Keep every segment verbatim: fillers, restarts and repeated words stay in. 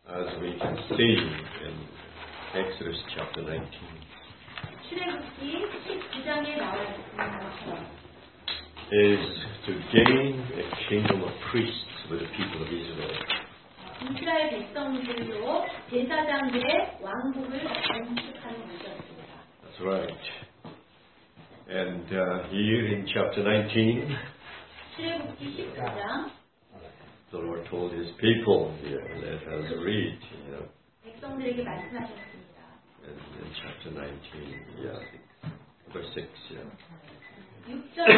as we can see in Exodus chapter nineteen, 출애굽기 십구 장에 나와 있는 것처럼 is to gain a kingdom of priests with the people of Israel. 이스라엘 백성들로 제사장들의 왕국을 건축하는 것이었습니다. That's right. And uh, here in chapter nineteen, 출애굽기 십구 장 the Lord told His people here, let us read, you know, 백성들에게 말씀하셨습니다. in, in chapter nineteen, yeah, verse six, yeah. 육 절,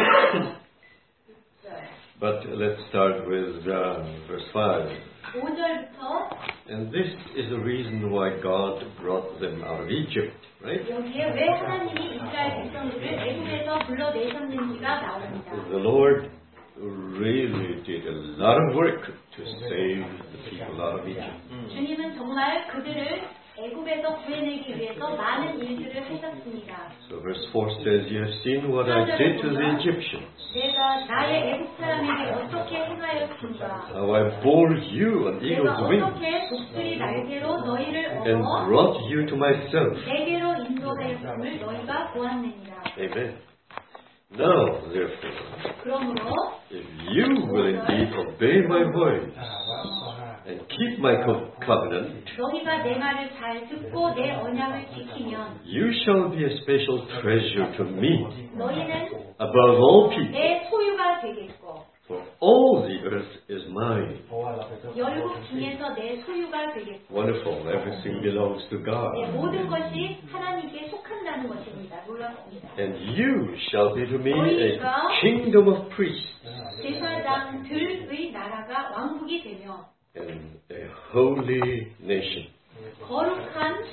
육 절, But let's start with uh, verse five. 오 절부터 And this is the reason why God brought them out of Egypt, right? 여기에 왜 하나님이 이스라엘 백성들을 애굽에서 불러내셨는지가 나옵니다. The Lord really did a lot of work to save the people out of Egypt. 주님은 정말 그들을 애굽에서 구해내기 위해서 많은 일들을 하셨습니다. So verse four says, You have seen what I did to the Egyptians, 내가 나의 애굽 사람에게 어떻게 행하였습니까? how I bore you on 내가 eagle's wings 어떻게 독수리 날개로 너희를 and 얻어 brought you to myself. 내게로 인도하였음을 너희가 보았느니라. Amen. Now, therefore, 그러므로 if you will indeed obey my voice and keep my co- covenant, 너희가 내 말을 잘 듣고 내 언약을 지키면 you shall be a special treasure to me 너희는 above all people, 내 소유가 되겠고 for all the earth is mine. 열국 중에서 내 소유가 되겠고 Wonderful. Everything belongs to 네, God. 모든 것이 하나님께 속한다는 것입니다. 놀랍습니다. And you shall be to me a kingdom of priests 제사장들의 나라가 왕국이 되며 and a holy nation. 거룩한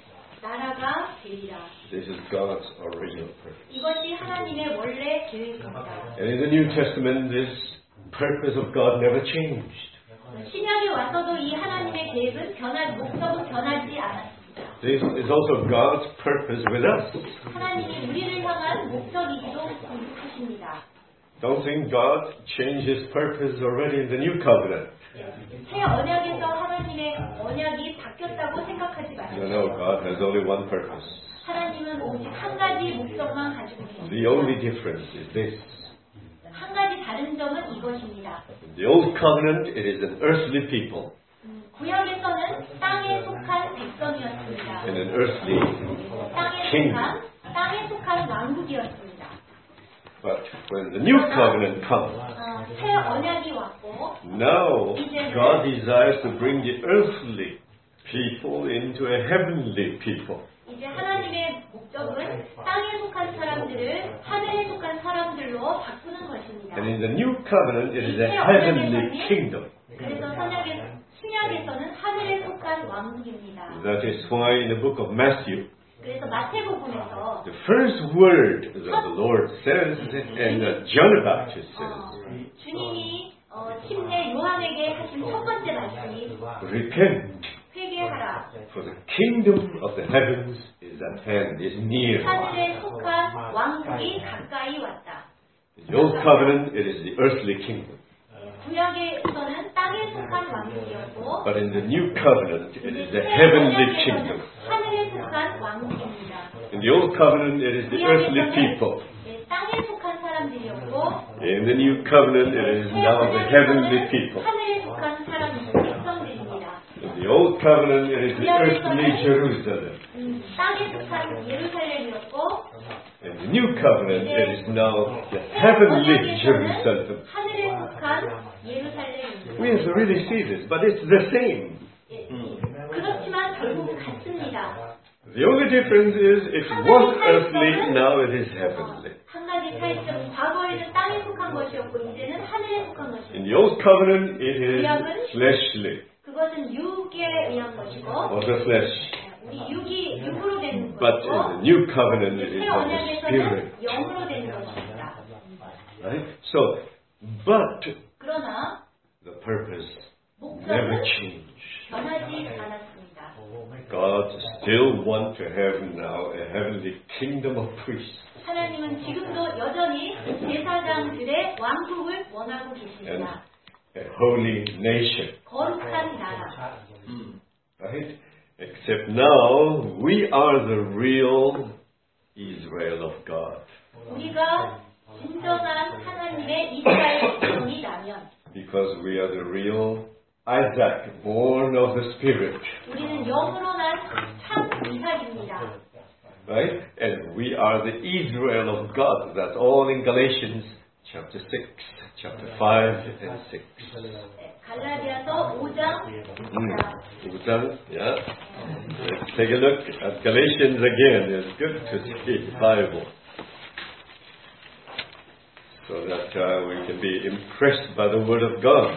나라가 되리라. This is God's original purpose. 이것이 하나님의 원래 계획입니다. And in the New Testament, this purpose of God never changed. 신약에 와서도 이 하나님의 계획은 변하지 목적은 변하지 않았습니다. This is also God's purpose with us. 하나님이 우리를 향한 목적이기도 하십니다. Don't think God changed His purpose already in the New Covenant. 새 언약에서 하나님의 언약이 바뀌었다고 생각하지 No, 마십시오. no, God has only one purpose. 하나님은 오직 한 가지 목적만 가지고 The only 계십니다. difference is this. 한 가지 다른 점은 이것입니다. In the Old Covenant, it is an earthly people 음, 구약에서는 땅에 속한 백성이었습니다. and an earthly 땅에 kingdom. 속한 땅에 속한 왕국이었습니다. But when the New Covenant comes, 어, 새 언약이 왔고 now God desires to bring the earthly people into a heavenly people. 이제 하나님의 목적은 땅에 속한 사람들을 하늘에 속한 사람들로 바꾸는 것입니다. And in the New Covenant, it is a heavenly kingdom. 그래서 선약의 신약에서는 하늘에 속한 왕국입니다. That is why in the book of Matthew, 그래서 마태복음에서 the first word that the Lord says, and uh, John the Baptist 어, says, 주님이 어, 침례 요한에게 하신 첫 번째 말씀이 repent, 회개하라. for the kingdom of the heavens is at hand, is near. 하늘에 속한 왕국이 가까이 왔다. In the Old Covenant, it is the earthly kingdom. 구약에서는 땅에 속한 왕국이었고 But in the New Covenant, it is the heavenly kingdom. 하늘에 속한 왕국입니다. In the Old Covenant, it is the earthly people. 네, 땅에 속한 사람들이었고 In the New Covenant, it is now the heavenly people. 하늘에 속한 사람들, 백성들입니다. In the Old Covenant, it is the earthly Jerusalem. 음, 땅에 속한 예루살렘이었고 In the New Covenant, it is now the heavenly Jerusalem. 하늘에 속한 예루살렘입니다. We have to really see this, but it's the same. 예, 그렇지만 결국 같습니다. The only difference is it was earthly, now it is heavenly. 한 가지 차이점, 과거에는 땅에 속한 것이었고 이제는 하늘에 속한 In 것입니다. the Old Covenant, it is fleshly. 그것은 육에 의한 것이고 Of the flesh. 우리 육이 육으로 되는 But in the 것이고 New Covenant, it is 새 of the Spirit. 언약에서는 영으로 되는 것입니다. Right? So, but 그러나 the purpose never 목적은 changed. 변하지 않았습니다. God still wants to have now a heavenly kingdom of priests 하나님은 지금도 여전히 제사장들의 왕국을 원하고 and 계십니다. a holy nation. 거룩한 나라. Right? Except now, we are the real Israel of God. 우리가 진정한 하나님의 이스라엘 백성이라면 Because we are the real Isaac, born of the Spirit. 우리는 영으로 난 참 이삭입니다. Right? And we are the Israel of God. That's all in Galatians chapter six, chapter five, and six. 네, 갈라디아서 오 장, Mm. Utan, yeah. Let's take a look at Galatians again. It's good to see the Bible. So that uh, we can be impressed by the Word of God.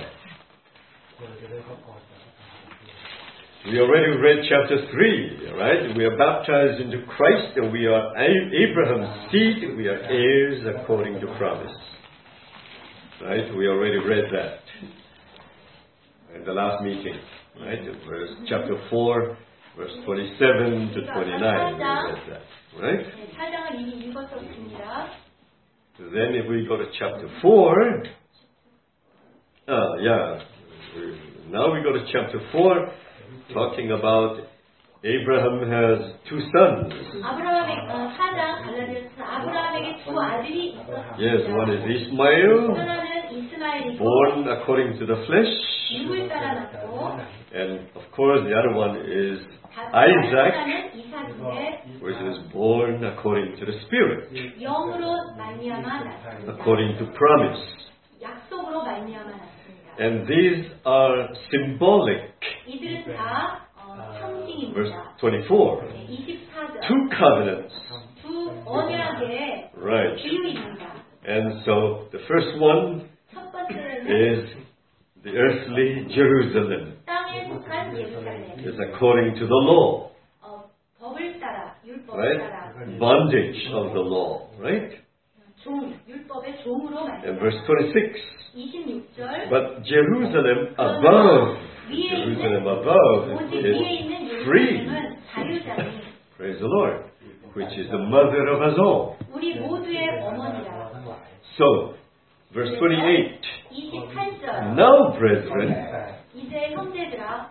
We already read chapter three, right? We are baptized into Christ and we are Abraham's seed. We are heirs according to promise. Right? We already read that in the last meeting. Right? Verse, chapter four, verse twenty-seven to twenty-nine. We read that. Right? 네, 팔 장을 이미 읽었었습니다. So then if we go to chapter four, uh, yeah, now we go to chapter four, talking about Abraham has two sons. 아브라함의 어, 사 장 갈라디아서 아브라함에게 두 아들이 있었습니다. Yes, one is Ishmael, 하나는 이스마엘이고 born according to the flesh, 육을 따라 낳고 and of course the other one is 다른 Isaac, 하나는 이삭인데 which is born according to the Spirit, 영으로 말미암아 낳습니다. according to promise. 약속으로 말미암아 낳습니다. And these are symbolic. 이들은 다 어, Verse 상징입니다. twenty-four. 네, 이십사 절 Two covenants. 두 언약의 Right. 비유입니다. And so the first one 첫 번째는 is the earthly Jerusalem. 땅에 속한 예루살렘. It's according to the law. 어, 법을 따라 율법을 Right? 따라 Bondage of the law. Right? 종 율법의 종으로 And 말합니다. verse twenty-six. 이십육 절 But Jerusalem above, 위에 Jerusalem 있는 above 오직 위에 is 있는 free. 예루살렘은 자유자니 Praise the Lord. Which is the mother of us all. 우리 모두의 어머니라. So, verse twenty-eight. 이십팔 절 Now, brethren, 이제 형제들아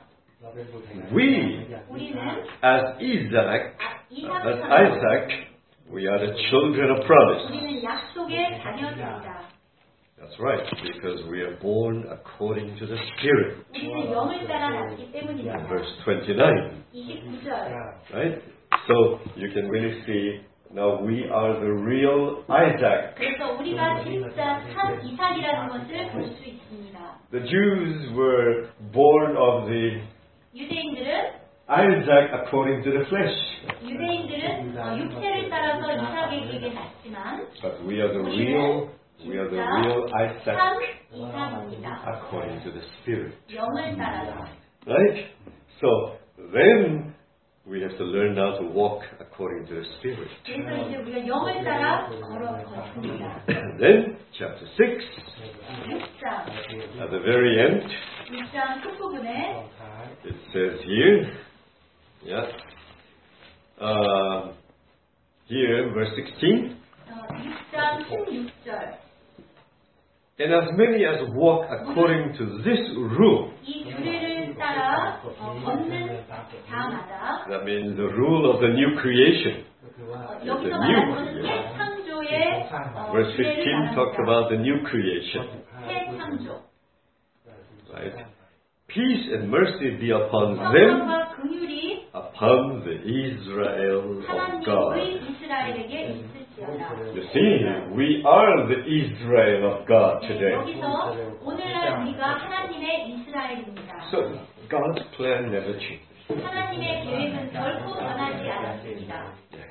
we, 우리는 as Isaac, 이삭 as Isaac, we are the children of promise. 우리는 약속의 자녀들이다. That's right, because we are born according to the Spirit. 우리는 영을 따라 낳기 때문입니다. Verse twenty-nine, 이십구 절 right? So you can really see now we are the real Isaac. 그래서 우리가 진짜 참 이삭이라는 것을 볼 수 있습니다. The Jews were born of the 유대인들은 Isaac according to the flesh. 유대인들은 어, 육체를 따라서 이삭에게 낳지만 But we are the real, we are the real 참 Isaac 이삭입니다. according to the Spirit. 영을 따라서. Right? So then we have to learn now to walk according to the Spirit. 그래서 이제 우리가 영을 따라 걸어 걷습니다. Then chapter six, 육 장, at the very end, 육 장 끝부분에 it says here, yeah, uh, here verse sixteen, 어, 육 장 십육 절 and as many as walk according to this rule, 이 규례를 따라 어, 걷는 자마다 that means the rule of the new creation. 어, 여기서 말하는 것은 새 창조의 어, Verse 규례를 fifteen talked 말합니다. about the new creation. 새 창조. Right? Peace and mercy be upon them, 성령과 긍휼이 upon the Israel of 하나님의 God. 이스라엘에게 있을지어다. You see, we are the Israel of God 네, today. 여기서 오늘날 우리가 하나님의 이스라엘입니다. So God's plan never changes. 하나님의 계획은 결코 변하지 않았습니다.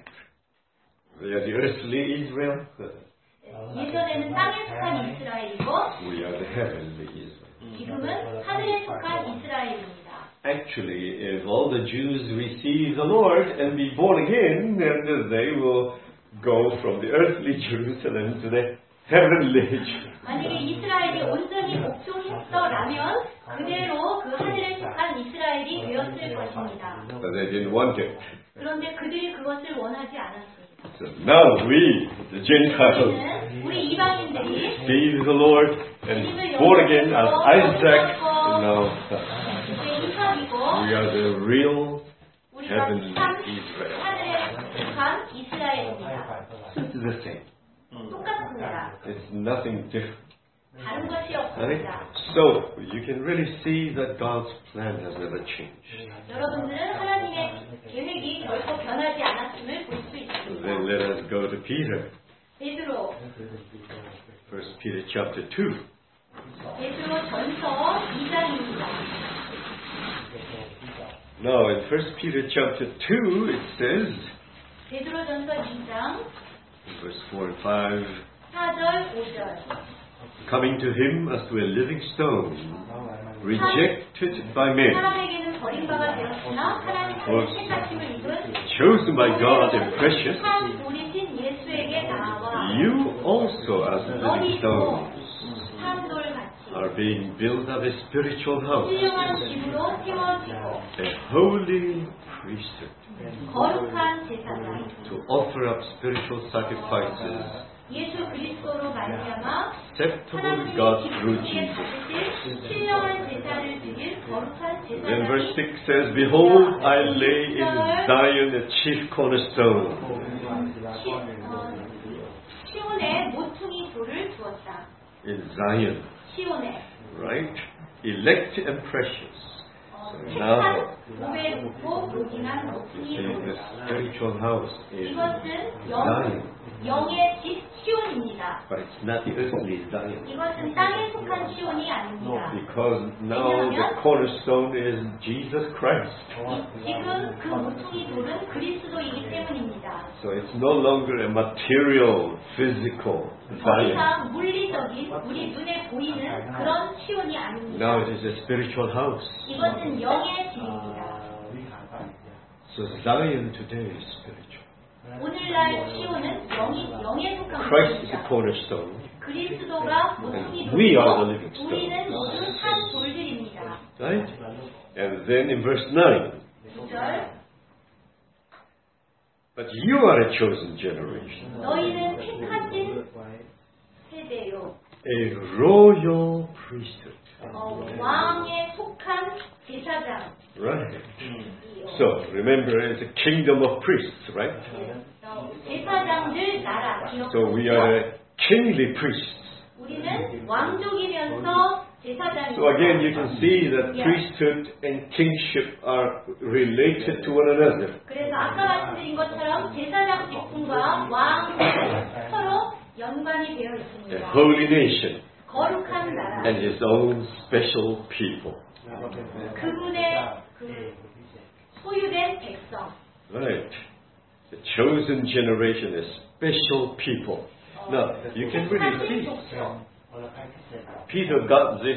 We are the earthly Israel. 예전에는 땅에 속한 이스라엘이고 We are the heavenly Israel. 지금은 하늘에 속한 이스라엘입니다. Actually, if all the Jews receive the Lord and be born again, then they will go from the earthly Jerusalem to the heavenly Jerusalem. 만약에 이스라엘이 온전히 복종했더라면 그대로 그 하늘에 속한 이스라엘이 되었을 것입니다. But they didn't want it. 그런데 그들이 그것을 원하지 않았습니다. So now we, the Gentiles, 우리는 우리 이방인들이 receive the Lord and born again as Isaac. Now, 이제 이삭이고 We are the real 우리가 heavenly 참 Israel. 하늘에 속한 이스라엘입니다. It's the same. 똑같습니다. It's nothing different. 다른 것이 Right? 없습니다. So you can really see that God's plan has never changed. 여러분들은 하나님의 계획이 결코 변하지 않았음을 볼 수 있습니다. Then let us go to Peter. 베드로, First Peter chapter two. 베드로 전서 이 장입니다. Now in First Peter chapter two it says, 베드로 전서 이 장 in verse four and five, 사 절 오 절 coming to him as to a living stone, rejected by men, 사람에게는 버림바가 되었으나 하나님께서 택하심을 입은 chosen by God and precious, 참 돌이신 예수에게 나와 you also as living stones 산돌같이 are being built up a spiritual house, 훌륭한 집으로 세워지고 a holy priesthood, 거룩한 제사장 to offer up spiritual sacrifices 예수 그리스도로 말미암아 acceptable to 하나님의 God through 기쁘시게 Jesus. 받으실 신령한 제사를 드릴 거룩한 Then verse 제사장이 six says, Behold, I lay in Zion a chief cornerstone. 시- 어, 시온에 모퉁이 돌을 두었다. In Zion, 시온에 right? Elect and precious. 어, now, 택한 고배롭고 고귀한 모퉁이 in 돌 the spiritual house in 이것은 영, Zion. 영의 집 시온입니다. But it's not the earthly Zion. 이것은 땅에 속한 시온이 아닙니다. Because now the cornerstone is Jesus Christ. 지금 그 모퉁이 돌은 그리스도이기 때문입니다. So it's no longer a material, physical 더 Zion. 이상 물리적인 우리 눈에 보이는 그런 시온이 아닙니다. Now it is a spiritual house. 이것은 영의 집입니다. So Zion today is spiritual. 오늘날 시온은 영이, 영에 속한 Christ is the 것입니다. cornerstone. 그리스도가 모퉁이 And we are the 돌이고 living stone. 우리는 모두 한 돌들입니다. Right? And then in verse nine, 구 절 but you are a chosen generation, 너희는 택하신 세대요. a royal priesthood. 어, 왕에 속한 제사장. Right? So remember, it's a kingdom of priests, right? 어, 제사장들 나라. So we are a kingly priests. 우리는 왕족이면서 제사장입니다. So again, you can see that priesthood and kingship are related to one another. 그래서 아까 말씀드린 것처럼 제사장 직분과 왕은 서로 연관이 되어 A 있습니다. holy nation 거룩한 나라. and his own special people. 그분의 그 소유된 백성. Right. The chosen generation, a special people. Now, you can really 택하신 see 족속. Peter got this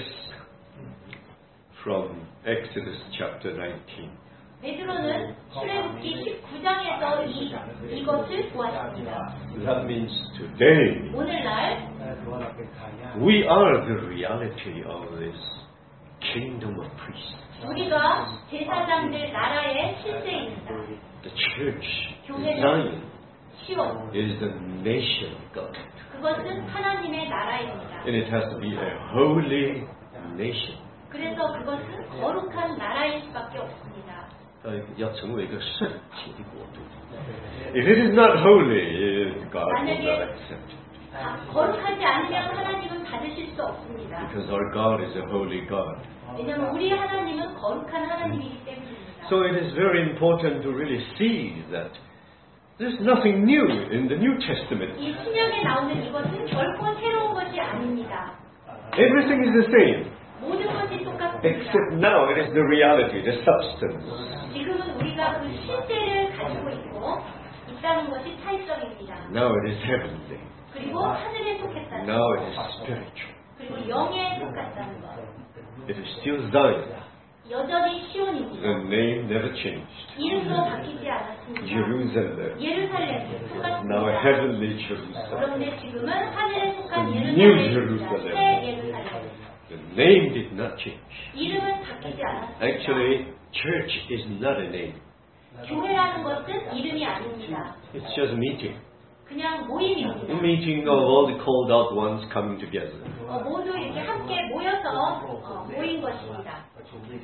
from Exodus chapter nineteen. 베드로는 출애굽기 십구 장에서 이, 이것을 보았습니다. That means today 오늘날 we are the reality of this kingdom of priests. 우리가 제사장들 나라의 실세입니다. The church, 교회는 Zion, 시온. is the nation of God. 그것은 하나님의 나라입니다. And it has to be a holy nation. 그래서 그것은 거룩한 나라일 수밖에 없습니다. 要成为一个圣洁的国度。If it is not holy, God will not accept it. 아, 거룩하지 않으면 하나님은 받으실 수 없습니다. Because our God is a holy God. 왜냐하면 우리 하나님은 거룩한 하나님이기 때문입니다. So it is very important to really see that there's nothing new in the New Testament. 이 신약에 나오는 이것은 결코 새로운 것이 아닙니다. Everything is the same, 모든 것이 똑같습니다. except now it is the reality, the substance. 지금은 우리가 그 실제를 가지고 있고 있다는 것이 차이점입니다. Now it is heavenly. 그리고 하늘에 속했다는 것. Now it is spiritual. 그리고 영에 속했다는 것. It is still Zion. 여전히 시온입니다. The name never changed. 이름도 바뀌지 않았습니다. Jerusalem. 예루살렘 똑같습니다. Now a heavenly Jerusalem. 그런데 지금은 하늘에 속한 New 예루살렘입니다. Jerusalem. 새 예루살렘. The name did not change. 이름은 바뀌지 않았습니다. Actually, church is not a name. 교회라는 것은 이름이 아닙니다. It's just a meeting. 그냥 A 모임입니다. meeting of all the called out ones coming together. 어, 모두 이렇게 함께 모여서 어, 모인 것입니다.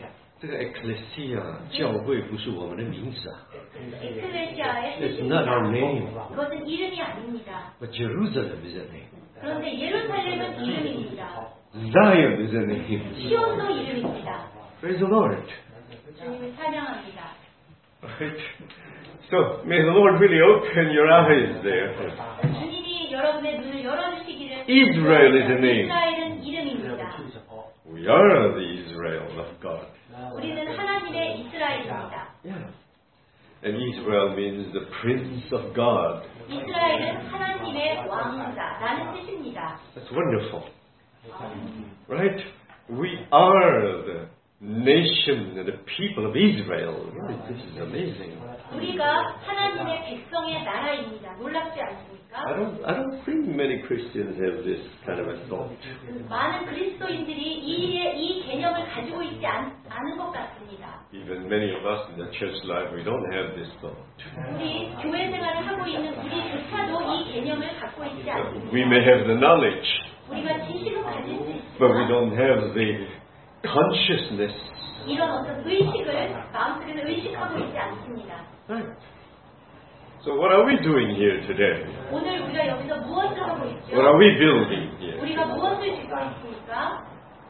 这个 ecclesia 教会不是我们的名字啊。 에클레시아의 It's not our name. 그것은 이름이 아닙니다. But Jerusalem is a name. 그런데 예루살렘은 이름입니다. Zion is a name. 시온도 이름입니다. Praise the Lord. 주님을 찬양합니다. Right? So, may the Lord really open your eyes there. 주님이 여러분의 눈을 열어주시기를. Israel is a name. 이스라엘은 이름입니다. We are the Israel of God. 우리는 하나님의 이스라엘입니다. Yeah. And Israel means the Prince of God. 이스라엘은 하나님의 왕자라는 뜻입니다. That's wonderful. Right? We are the nation and the people of Israel. This is amazing. 우리가 하나님의 백성의 나라입니다. 놀랍지 않습니까? I don't, I don't think many Christians have this kind of a thought. 많은 그리스도인들이 이, 이 개념을 가지고 있지 않, 않은 것 같습니다. Even many of us in the church life, we don't have this thought. 우리 교회 생활을 하고 있는 우리조차도 이 개념을 갖고 있지 않습니다. We may have the knowledge, 우리가 지식을 가질 수 but we 있지만 don't have the consciousness. 이런 어떤 의식을 마음속에서 의식하고 있지 않습니다. Right. So what are we doing here today? 오늘 우리가 여기서 무엇을 하고 있죠? What are we building here? 우리가 무엇을 짓고 있습니까?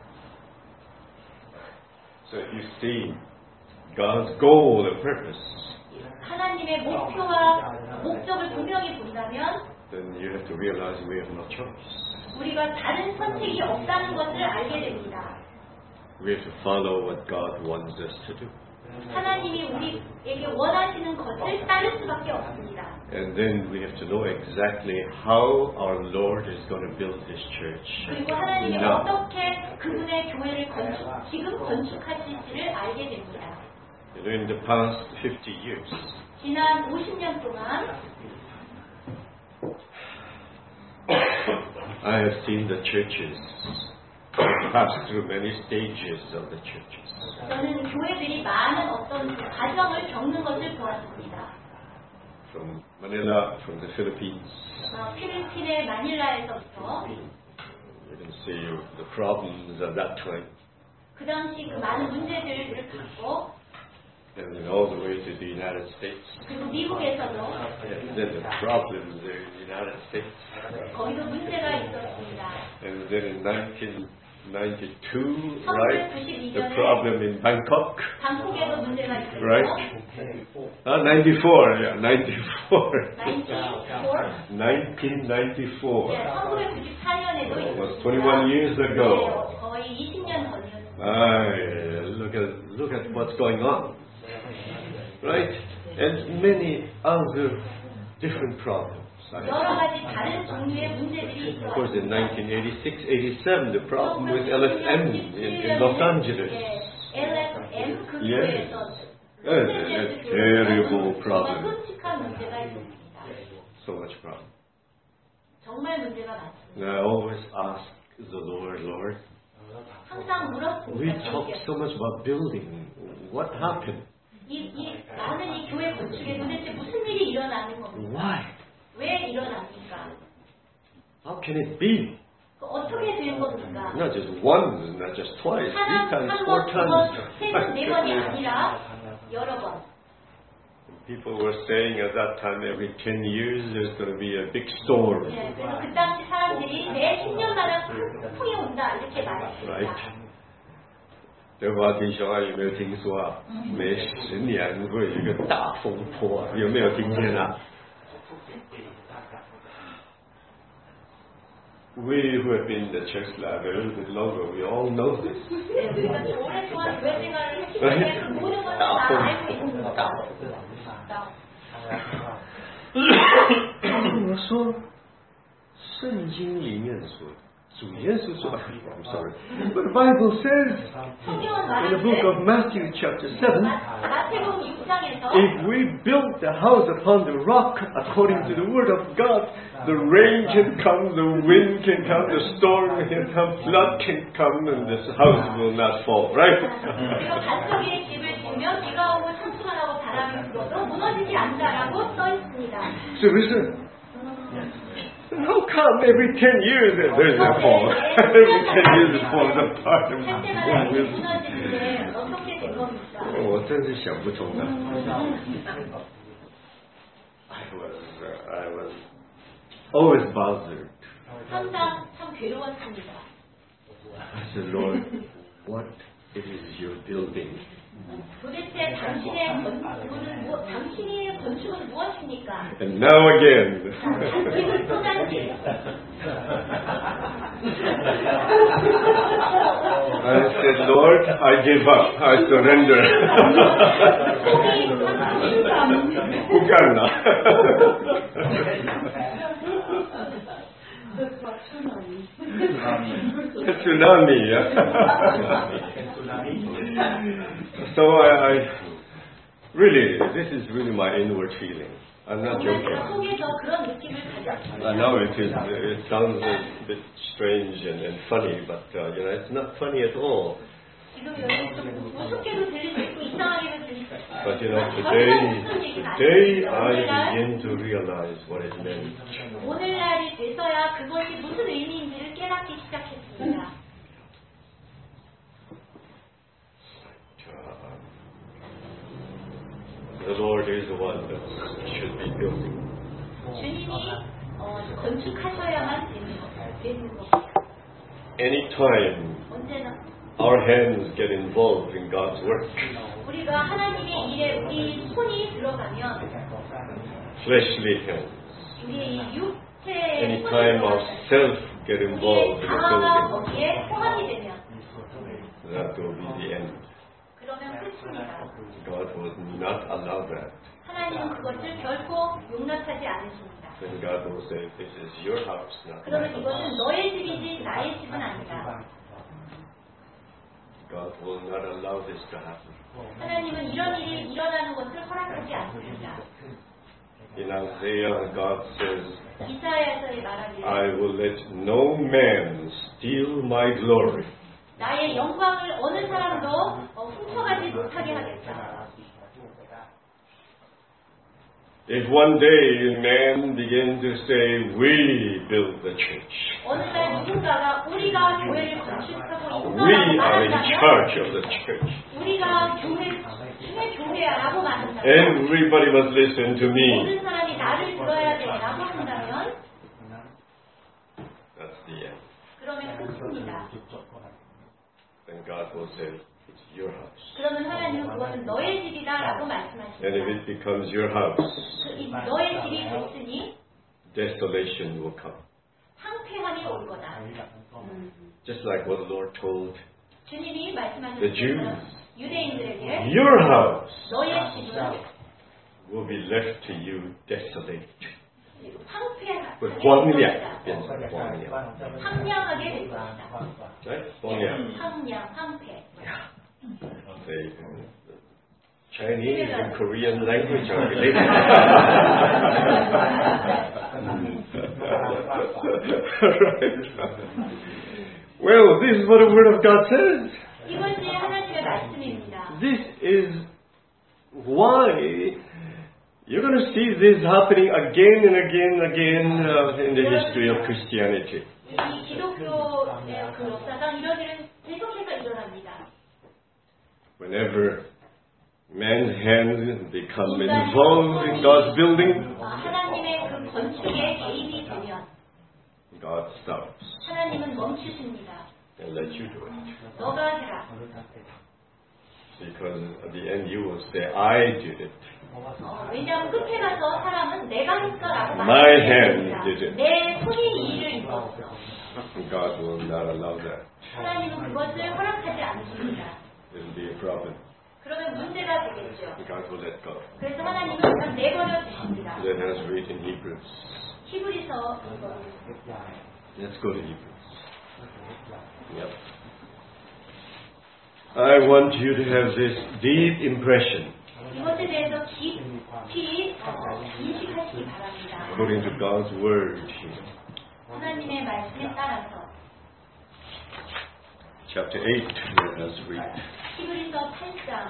So you see God's goal and purpose, 하나님의 목표와 목적을 분명히 본다면 then you have to realize we have no choice. 우리가 다른 선택이 없다는 것을 알게 됩니다. We have to follow what God wants us to do. 하나님이 우리에게 원하시는 것을 따를 수밖에 없습니다. And then we have to know exactly how our Lord is going to build His church. 그리고 하나님이 Now, 어떻게 그분의 교회를 건축, 지금 건축하실지를 알게 됩니다. you know, in the past fifty years, 지난 오십 년 동안 I have seen the churches pass through many stages of the churches. 저는 교회들이 많은 어떤 과정을 겪는 것을 보았습니다. From Manila, from the Philippines, 어, 필리핀의 마닐라에서부터 you can see the problems at that time, 그 당시 그 많은 문제들을 갖고 and then all the way to the United States. 그리고 미국에서도 And then the problems there in the United States. 거기도 문제가 있었습니다. And then in nineteen ninety-two, right, the 천구백구십이 년에 problem in Bangkok, 방콕에도 문제가 있었고 right? Ah, ninety-four, yeah, ninety-four. nineteen ninety-four. nineteen ninety-four. 네, 천구백구십사 년에도 It was 있었습니다. twenty-one years ago. 네, 거의 이십 년 전이었습니다. Ah, look at look at what's going on, right? And many other different problems. 여러 가지 다른 종류의 문제들이 Of course, in 있었습니다. nineteen eighty-six eighty-seven, the problem with L S M in, in Los Angeles. 엘 에스 엠 그 Yes. 교회에서 Yes, a terrible problem. 끔찍한 문제가 있습니다. So much problem. 정말 문제가 많습니다. And I always ask the Lord, Lord, 항상 we 물었습니다. talk so much about building. What happened? 이, 이 많은 이 교회 건축에 도대체 무슨 일이 일어나는 겁니까? Why? 왜 일어납니까? How can it be? 그 어떻게 된 겁니까? Not just once, not just twice, three 하나, times, 한 four 번, 두 times. 번, 세 번, 네 번이 아니라 여러 번. People were saying at that time, every ten years there's going to be a big storm. 네, 그래서 그 당시 사람들이 매 십 년마다 풍이 온다 이렇게 말했습니다. Right. 德华弟兄啊，有没有听说啊？每十年会有一个大风波啊，有没有听见啊？ We who have been in the church life a little bit longer, we all know this. 네, 우리가 오랫동안 교회 생활을 했기 때문에 그 모든 것을 다 알고 있습니다. 我说，圣经里面说，主耶稣说 ，I'm sorry, but the Bible says in the book of Matthew chapter seven, 마태복음 육 장에서 if we build the house upon the rock according to the word of God, the rain can come, the wind can come, the storm can come, flood can come, and this house will not fall, right? 우리가 반석의 집을 지으면 비가 오고 천수가 나고 바람이 불어도 무너지지 않는다라고 써 있습니다. So listen. How come every ten years there's a fall? Every ten years it falls apart. 할 때마다 이렇게 무너지는데 어떻게 된 겁니까? 我真是想不通啊。I was, uh, I was always bothered. 항상 참 괴로웠습니다. I said, Lord, what is your building? 도대체 당신의 건축은 무, 당신의 건축은 무엇입니까? And now again. 이걸 또 다시. I said, Lord, I give up. I surrender. Bukanlah. Tsunami. Yeah? So I, I really, this is really my inward feeling. I'm not joking. I know it is. It sounds a bit strange and, and funny, but uh, you know, it's not funny at all. But you know, today, today I begin to realize what it meant. 오늘날이 돼서야 그것이 무슨 의미인지를 깨닫기 시작했습니다. The Lord is the one that should be building. 주님이 어, 건축하셔야만 되는 겁니다. Anytime 언제나 our hands get involved in God's work, 우리가 하나님의 일에 우리 손이 들어가면 fleshly hands, 우리의 육체의 anytime our self get involved in the 자아가 building, 거기에 포함이 되면 that will be the end. 그러면 끝입니다. God will not allow that. 하나님은 그것을 결코 용납하지 않으십니다. Then God will say, this is your house, not my 그러면 house. 이것은 너의 집이지 나의 집은 아니다. God will not allow this to happen. 하나님은 이런 일이 일어나는 것을 허락하지 않습니다. In Isaiah, God says, 이사야서에 말하기를 I will let no man steal my glory. 나의 영광을 어느 사람도 어, 훔쳐가지 못하게 하겠다. If one day man begins to say, we build the church, 어느 날 누군가가 우리가 교회를 건축하고 we 있다라고 are in 말한다면 charge of the church, 우리가 교회 중의 교회야라고 말한다면 everybody must listen to me, 모든 사람이 나를 들어야 돼라고 한다면 that's the end. 그러면 끝입니다. Then God will say, it's your house. 그러면 하나님은 그것은 너의 집이다라고 And if 말씀하십니다. it becomes your house, 그 이 너의 집이 됐으니 desolation will come. 황폐함이 올 거다. Just like what the Lord told 주님이 말씀하신 the Jews. 것처럼 유대인들에게 Your house 너의 집은 will be left to you desolate. 황폐하게 그 될 광야. 것이다. 광야. 황량하게 될 것이다. Right? 광야. 황량, 황폐. The Chinese and Korean language are related. Right. Well, this is what the Word of God says. 이것이 하나님의 말씀입니다. This is why you're going to see this happening again and again and again uh, in the history of Christianity. 이 기독교의 그 역사상 이런 일은 계속해서 일어납니다. Whenever man's hands become involved in God's building, 하나님의 그 건축에 개입이 되면 God stops 하나님은 멈추십니다. and lets you do it. 너가 해라. Because at the end you will say, I did it. 어, 왜냐하면 끝에 가서 사람은 내가 했어라고 My hand 말합니다. did it. 내 손이 이 일을 이뤘어. God will not allow that. 하나님은 그것을 허락하지 않으십니다. It will be a problem. 그러면 문제가 되겠죠. God will let go. 그래서 하나님은 그냥 내버려 주십니다. Let us read in Hebrews. 히브리서 Let's go to Hebrews. Yep. I want you to have this deep impression 이것에 대해서 깊이 어, 인식하시기 바랍니다. according to God's word here. 하나님의 말씀에 따라서 Chapter eight, let us read. 히브리서 팔 장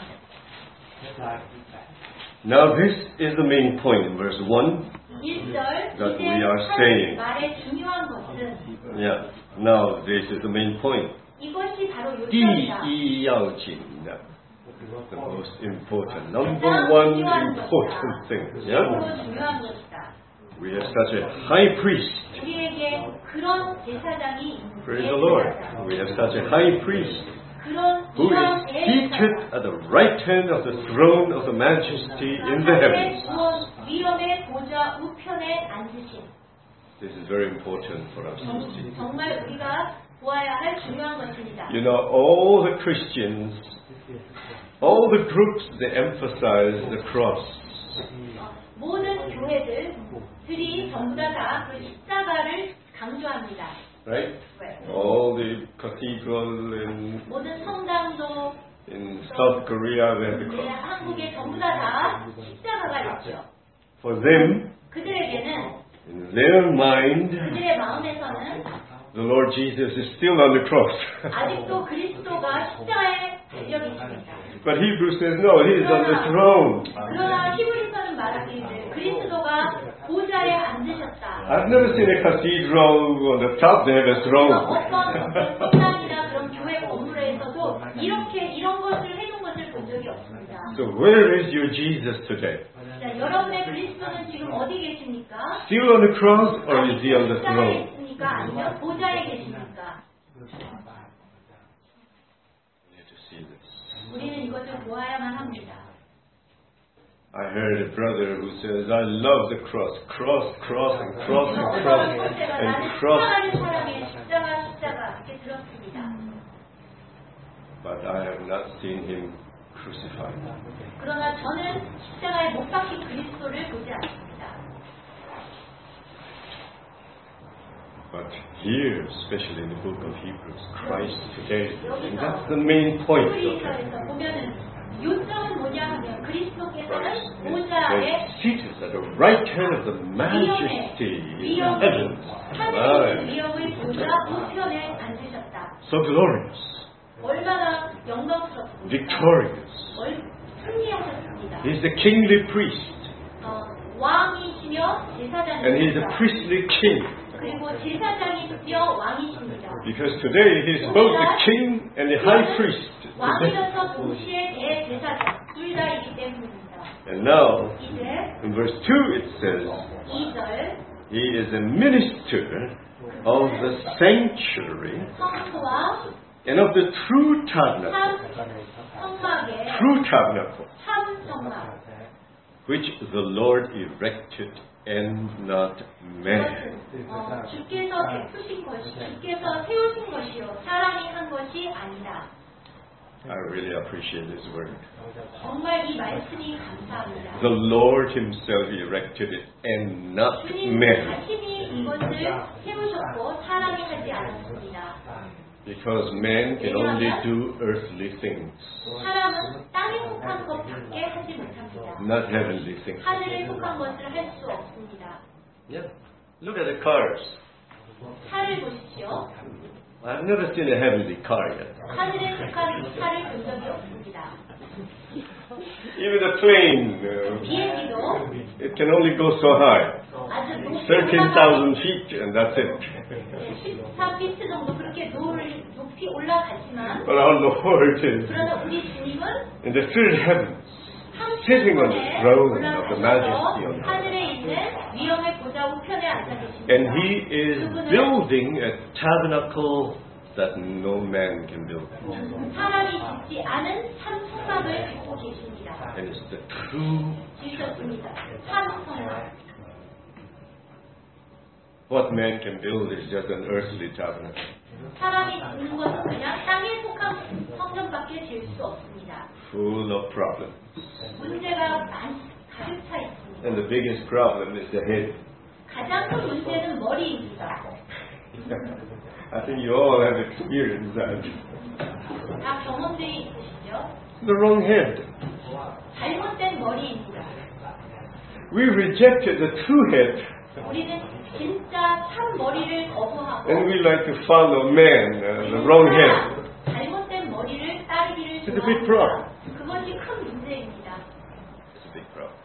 Now this is the main point in verse one. 일 절 That 이제 we are 하는 saying. 말의 중요한 것은 Yeah. Now this is the main point. 이것이 바로 第 요점이다. 一要紧的 the most important, number one important thing. Yeah? 최고로 중요한 것이다. We have such a high priest. 우리에게 그런 제사장이 Praise the Lord. We have such a high priest 그런 who is 위대한 seated at the right hand of the throne of the majesty in the heavens. 위엄의 보좌 우편에 앉으신. This is very important for us to see. 정말 우리가 보아야 할 중요한 것입니다. You know, all the Christians, all the groups, they emphasize the cross. 모든 교회들이 전부 다 그 십자가를 강조합니다. Right? 왜? All the cathedral in, 모든 성당도 in South Korea, they have the 네, cross. 한국에 전부 다, 다 십자가가 있죠. For them, 그들에게는 in their mind, 그들의 마음에서는 the Lord Jesus is still on the cross. 아직도 그리스도가 십자가에 달려 있습니다. But Hebrews says, no, he is on the throne. 그러나 히브리서는 말하기를 그리스도가 보좌에 앉으셨다. I've never seen a cathedral on the top, they have a throne. 어떤 성당이나 그런 교회 건물에서도 이렇게 이런 것을 해놓은 것을 본 적이 없습니다. So where is your Jesus today? 자, 여러분의 그리스도는 지금 어디 계십니까? Still on the cross or is he on the 십자가에 throne? 있습니까? 아니면 보좌에 계십니까? We need to see this. 우리는 이것을 보아야만 합니다. I heard a brother who says, I love the cross. Cross, cross, and cross, and cross, and cross. 십자가를 사랑해 십자가 십자가 이렇게 들었습니다. But I have not seen him crucified. 그러나 저는 십자가에 못 박힌 그리스도를 보지 않습니다. But here, especially in the book of Hebrews, Christ today, and that's the main point of it. 히브리서에서 보면은 요점은 뭐냐 하면 그리스도께서는 Christ is 보좌에 seated at the right hand of the majesty in the heavens. 하늘의 위엄의 보좌 우편에 앉으셨다. So glorious, 얼마나 영광스럽습니까? victorious. 얼- 승리하셨습니다. He's the kingly priest, 어, 왕이시며 and he's a 제사장이십니다. priestly king. 그리고 제사장이시며 왕이십니다. Because today he's both the king and the high priest. 왕이면서 동시에 대제사장 둘 다이기 때문입니다. And now, 이제 in verse two it says, 이 절 he is a minister of the sanctuary 성소와 and of the true tabernacle, 참 성막의 true tabernacle, 참 성막 which the Lord erected and not man. 어, 주께서 베푸신 것이 주께서 세우신 것이요 사람이 한 것이 아니라. I really appreciate this word. 정말 이 말씀이 감사합니다. The Lord himself erected it and not 주님 man. 자신이 이것을 세우셨고 사람이 하지 않았습니다. Because man can only do earthly things, 사람은 땅에 속한 것밖에 하지 못합니다. not heavenly things. 하늘에 속한 것을 할 수 없습니다. Yeah. Look at the cars. 차를 보십시오. I've never seen a heavenly car yet. 하늘에 속한 차를 본 적이 없습니다. Even a plane, uh, 비행기도 it can only go so high. 아주 높이 thirteen 올라가 thousand feet and that's it. 십사 피트 정도 그렇게 노을 높이 올라가지만 But our Lord is 그러나 우리 주님은 in the third heavens, sitting on the throne of the majesty on high. 하늘에 있는 위엄의 보좌 우편에 앉아 계십니다. And he is building a tabernacle that no man can build. 사람이 짓지 않은 참 성막을 짓고 계십니다. And it's the true. 지으셨습니다. 참 성막. What man can build is just an earthly tabernacle. 사람이 짓는 것은 그냥 땅에 속한 성전밖에 지을 수 없습니다. Full of problems. 문제가 많, 가득 차 있습니다. And the biggest problem is the head. 가장 큰 문제는 머리입니다. I think you all have experienced that. 다 경험들이 있으시죠? The wrong head. 잘못된 머리입니다. We rejected the true head. 우리는 진짜 참 머리를 거부하고 And we like to follow man, uh, the wrong head. 잘못된 머리를 따르기를 It's a big problem. 좋아합니다. 그것이 큰 문제입니다. It's a big problem.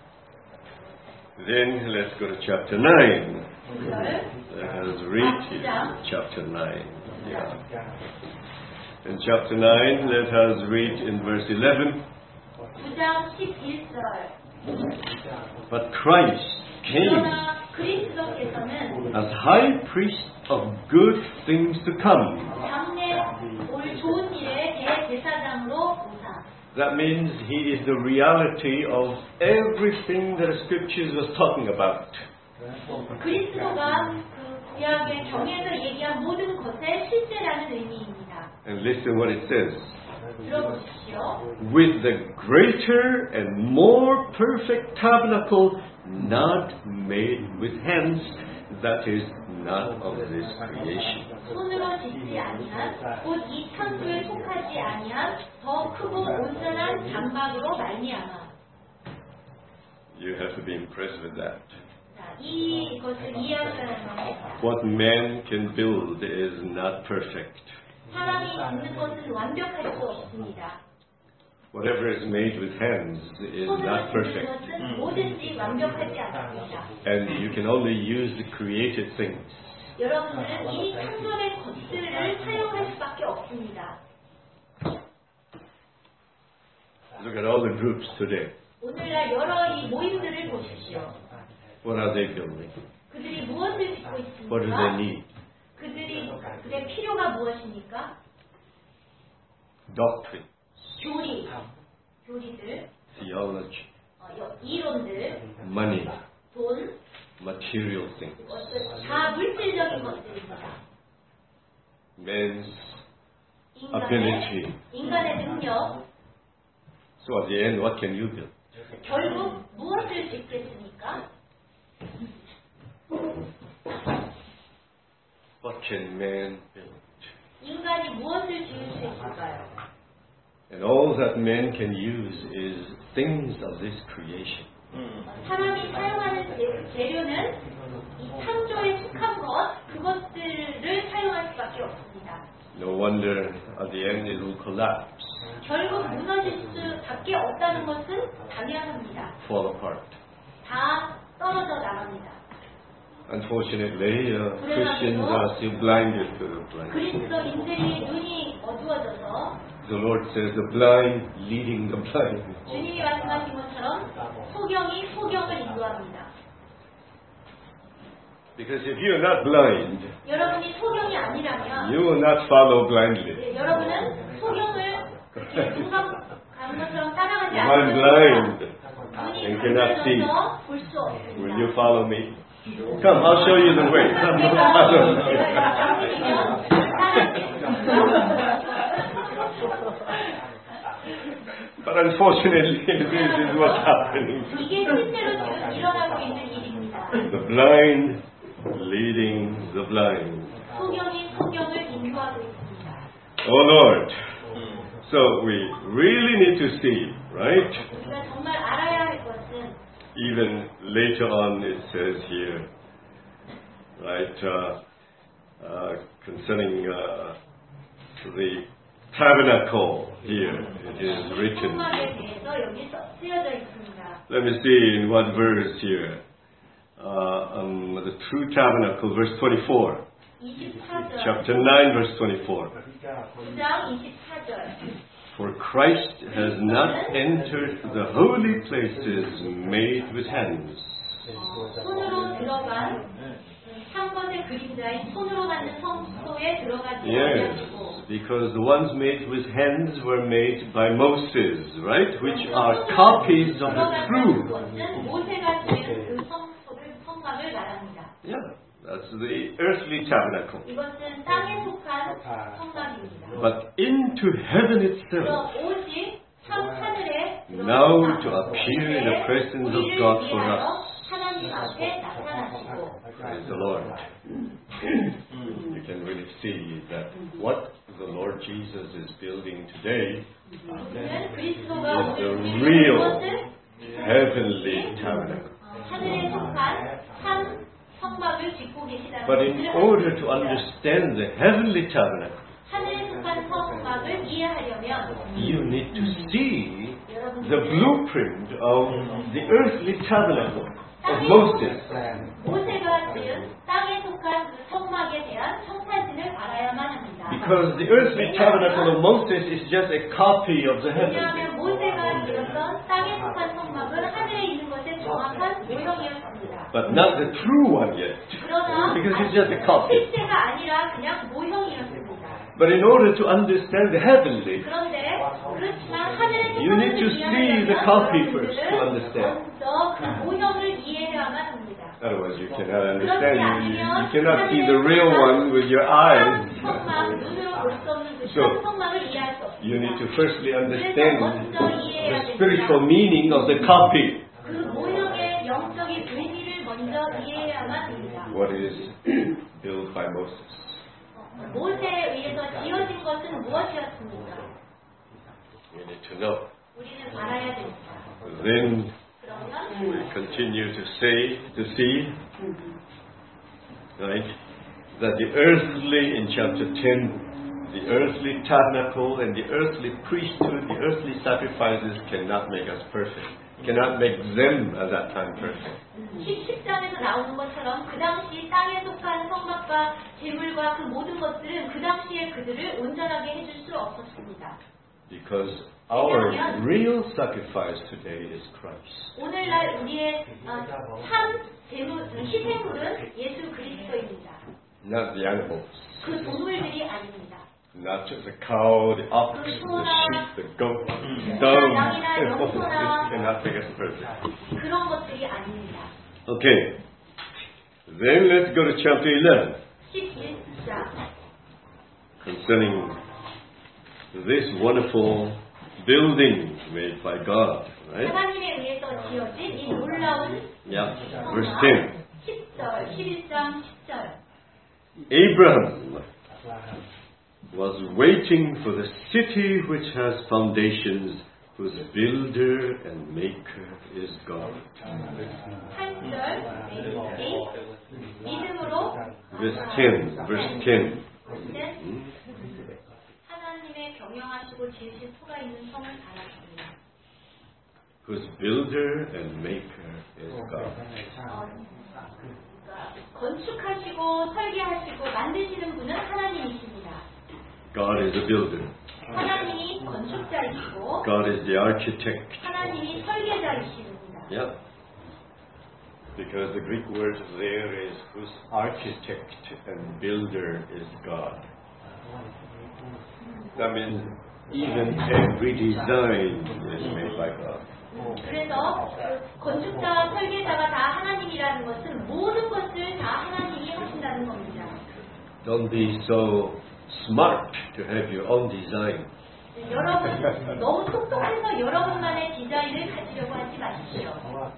Then let's go to chapter nine. Let us read here, chapter nine. Yeah. In chapter nine, let us read in verse eleven. 구 장 십일 절. But Christ came 그러나 그리스도께서는 as high priest of good things to come. 장래 올 좋은 일의 대제사장으로 오사. That means he is the reality of everything that the scriptures was talking about. 그리스도가 그 구약의 경에서 얘기한 모든 것의 실제라는 의미입니다. And listen what it says. 들어보십시오. With the greater and more perfect tabernacle not made with hands, that is not of this creation. 손으로 짓지 아니한 곧 이 창조에 속하지 아니한 더 크고 온전한 장막으로 말미암아. You have to be impressed with that. 자, 이것을 이해하셔야 합니다. What man can build is not perfect. 사람이 짓는 것은 완벽할 수 없습니다. Whatever is made with hands is not 손으로 짓는 perfect. 것은 뭐든지 완벽하지 않습니다. And you can only use the created things. 여러분들은 이미 창조된 것들을 사용할 수밖에 없습니다. Look at all the groups today. 오늘날 여러 이 모임들을 보십시오. What are they building? 그들이 무엇을 짓고 What do they 있습니까? need? 그들이 그들의 필요가 무엇입니까? Doctrine, 교리, 교리들, theology, 어, 여- 이론들, money, 돈, material things. 것들, 다 물질적인 것들입니다. Man's 인간의, ability. 인간의 능력, So at the end, what can you build? 결국 무엇을 짓겠습니까? What can man build? 인간이 무엇을 지을 수 있을까요? And all that man can use is things of this creation. 사람이 사용하는 재- 재료는 이 창조에 속한 것, 그것들을 사용할 수밖에 없습니다. No wonder at the end it will collapse, 결국 무너질 수밖에 없다는 것은 당연합니다. fall apart. 다 떨어져 나갑니다. Unfortunately, uh, Christians are still blinded to the blind. 그리스도인들이 눈이 어두워져서 The Lord says, the blind leading the blind. 주님이 말씀하신 것처럼 소경이 소경을 인도합니다. Because if you are not blind, 여러분이 소경이 아니라면 you will not follow blindly. 네, 여러분은 소경을 그렇게 눈감 가는 것처럼 따라가지 If I'm 않을 blind 눈이 and cannot see, 감겨져서 볼 수 will 없습니다. you follow me? Come, I'll show you the way. Come, follow me. 당신이면 따라하겠습니다. But unfortunately, this is what's happening. 이게 실제로 지금 일어나고 있는 일입니다. The blind leading the blind. 소경이 소경을 인도하고 있습니다. Oh Lord. So we really need to see, right? 우리가 정말 알아야 할 것은 Even later on it says here, right, uh, uh, concerning uh, the tabernacle here, it is written. 성막에 대해서 여기 써- 쓰여져 있습니다. Let me see in what verse here. Uh, um, the true tabernacle, verse twenty-four. 이십사 절, Chapter nine, verse twenty-four. 구 장 이십사 절. For Christ has not entered the holy places made with hands. 어, 손으로 들어간 상것의 그림자인 손으로 만든 성소에 들어가지 Yes, 아니하시고 because the ones made with hands were made by Moses, right? Which are copies of the true. 것은 모세가 지은 그 성소를 성막을 말합니다. Yeah, that's the earthly tabernacle. 이것은 땅에 속한 성막입니다. But into heaven itself, 그럼 오직 참 하늘에 now to appear in the presence of God for us. 하나님 앞에 나타나시고 Praise the Lord. You can really see that what the Lord Jesus is building today 우리는 그리스도가 is the 오늘 real 것을 heavenly tabernacle. 하늘에 속한 참 성막을 짓고 계시다는 But in 것을 order to 알고 있습니다. understand the heavenly tabernacle, 하늘에 속한 성막을 이해하려면 you need to see the 여러분들은 blueprint of the earthly tabernacle of Moses. 모세가 지은 땅에 속한 그 성막 성막에 대한 청사진을 바라야만 합니다. Because the earthly tabernacle of Moses is just a copy of the heavenly. 왜냐하면 모세가 지었던 땅에 속한 성막은 하늘에 있는 것의 정확한 모형이었습니다. But not the true one yet. 그러나 Because it's just a copy. 실제가 아니라 그냥 모형이었습니다. But in order to understand the heavenly, 그런데 그렇지만 하늘의 you need to see the copy first to understand. 먼저 그 모형을 이해해야만 합니다. Otherwise, you cannot understand. You, you cannot see the real one with your eyes. 성막, 눈으로 볼 수 없는 그 So, 성막을 이해할 수 없습니다. You need to firstly 그래서 understand 먼저 이해해야 the spiritual 됩니다. meaning of the copy. 그 모형의 영적인 의미를 먼저 이해해야만 합니다. What is built by Moses. 모세에 의해서 지어진 것은 무엇이었습니까? We need to know. 우리는 알아야 됩니다. Then 그러면 we continue to say, to see, right, that the earthly, in chapter ten, the earthly tabernacle and the earthly priesthood, the earthly sacrifices cannot make us perfect. Cannot make them at that time perfect. 십 장에서 나오는 것처럼 그 당시 땅에 속한 성막과 제물과 그 모든 것들은 그 당시에 그들을 온전하게 해줄 수 없었습니다. Because our real sacrifice today is Christ. 오늘날 우리의 어, 참 제물, 희생물은 예수 그리스도입니다. Not the animals. 그 동물들이 아닙니다. Not just the cow, the ox, the sheep, the goat, the dove. It cannot make us perfect. 그런 것들이 아닙니다. Okay. Then let's go to chapter eleven. 십일 장. Concerning this wonderful building made by God, right? 하나님에 의해서 지어진 이 놀라운 Yeah. Verse ten. 십 절, 십일 장 십 절. Abraham was waiting for the city which has foundations, whose builder and maker is God. 팔 절, 믿음으로 Verse ten. Verse ten. 하나님의 경영하시고 지으신 토가 있는 성을 바라봅니다. Whose builder and maker is God. 어, 건축하시고 설계하시고 만드시는 분은 하나님이십니다. God is a builder. 하나님이 건축자이시고 God is the architect. 하나님이 설계자이십니다. Yeah. Because the Greek word there is whose architect and builder is God. That means even every design is made by God. 그래서 건축자와 설계자가 다 하나님이라는 것은 모든 것을 다 하나님이 하신다는 겁니다. Don't be so smart to have your own design. 여러분 너무 똑똑해서 여러분만의 디자인을 가지려고 하지 마십시오.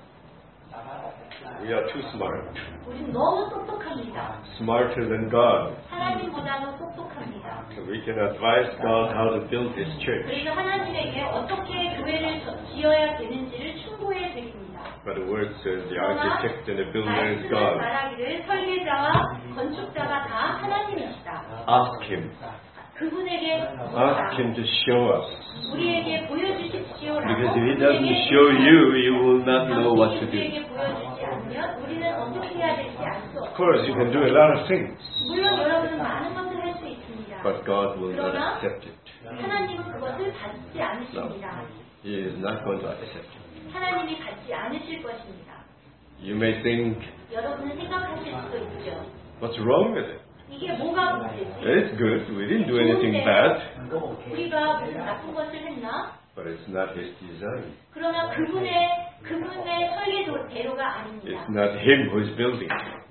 We are too smart. 우린 너무 똑똑합니다. Smarter than God. 하나님보다도 똑똑합니다. So we can advise God how to build His church. 그래서 하나님에게 어떻게 교회를 지어야 되는지를 충고해 드립니다. But the word says the architect and the builder is 말씀은 God. 말하기를 설계자와 건축자가 다 하나님이시다. Ask Him. 그분에게 Ask Him to show us. 우리에게 보여주십시오라고. Because if He doesn't show you, you will not know what to do. 우리에게 보여주지 않으면 우리는 어떻게 해야 될지 알 수 Of 없습니다. course, you can do a lot of things, 물론 여러분은 많은 것을 할 수 있습니다. but God will not 그러나 accept it. 하나님은 그것을 받지 않으십니다. He is not going to accept it. 하나님이 받지 않으실 것입니다. You may think, 여러분은 생각하실 수도 있죠. what's wrong with it? 이게 뭐가 문제지? It's good. We didn't do anything bad, 우리가 무슨 나쁜 것을 했나? but it's not His design. 그러나 그분의 그분의 설계대로가 아닙니다. It's not Him who is building.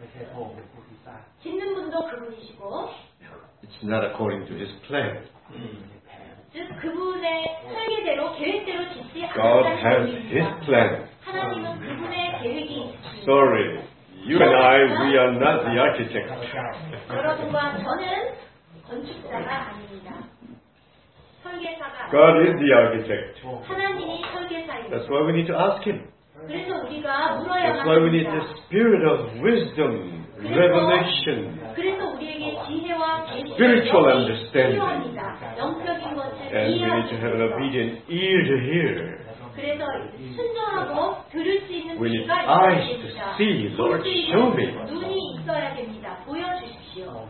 짓는 분도 그분이시고, It's not according to His plan. 즉 그분의 설계대로 계획대로 짓지 God 않는다는 has His 의미입니다. plan. 하나님은 그분의 계획이 있으십니다. Sorry, you and I, we are not the architect. 여러분과 저는 건축자가 아닙니다. 설계사가 God 아닙니다. is the architect. 하나님이 설계사입니다. That's why we need to ask Him. 그래서 우리가 That's 물어야만 why we need 합니다. the spirit of wisdom, revelation, 그래서 우리에게 지혜와 spiritual 계시가 understanding. 필요합니다. 영적인 것을 and we 이해할 need 수 to have an 있어서. obedient ear to hear. 그래서 순종하고 들을 수 있는 We need 귀가 있어야 eyes to 됩니다. see. 볼 Lord, 수 있는 show me. 눈이 있어야 됩니다. 보여주십시오.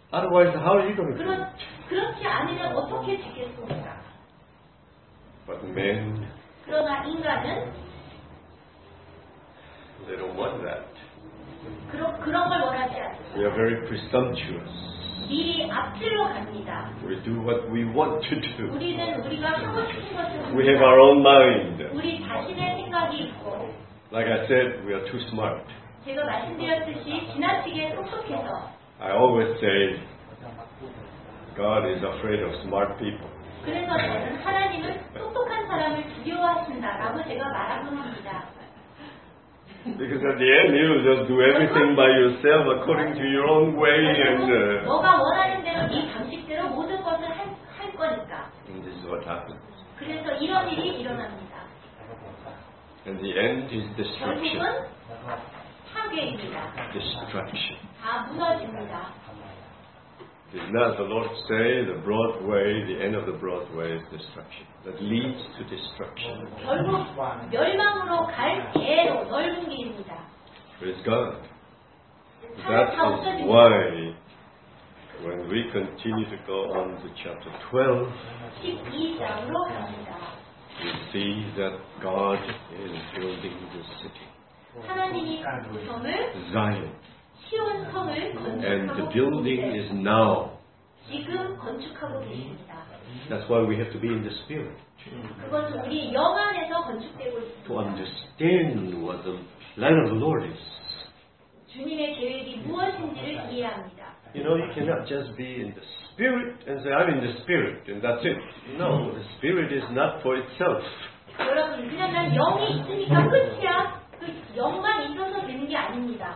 Otherwise, how are you going to do 그렇, it? 그렇지 않으면 어떻게 지겠습니까? But men, 그러나 인간은 they don't want that. 그러, 그런 걸 원하지 않습니다. We are very presumptuous. 미리 앞질러 갑니다. We do what we want to do. 우리는 우리가 하고 싶은 것을 We have 합니다. our own mind. 우리 자신의 생각이 있고 Like I said, we are too smart. 제가 말씀드렸듯이 지나치게 똑똑해서 I always say, God is afraid of smart people. 그래서 저는 하나님은 똑똑한 사람을 두려워하신다라고 제가 말하곤 합니다. Because at the end, you will just do everything by yourself according to your own way, and, uh, 너가 원하는 대로 네 방식대로 모든 것을 할, 할 거니까. and this is what happens. 그래서 이런 일이 일어납니다. And the end is destruction. 결국은 파괴입니다. Destruction. 다 무너집니다. Did not the Lord say the broad way, the end of the broad way is destruction? That leads to destruction. 결국 멸망으로 갈 대로 넓은 길입니다. Praise God. That is why when we continue to go on to chapter twelve, 십이 장으로 갑니다. we see that God is building the city, 하나님이 그 성을 Zion. 시온 성을 And the 건축하고 building 계십니다. is now. 지금 건축하고 계십니다. That's why we have to be in the Spirit 그것은 우리 영 안에서 건축되고 to 있습니다. understand what the plan of the Lord is. 주님의 계획이 무엇인지를 이해합니다. You know, you cannot just be in the Spirit and say, I'm in the Spirit, and that's it. No, the Spirit is not for itself. 여러분, 그냥 난 영이 있으니까 끝이야. 그 영만 있어서 되는 게 아닙니다.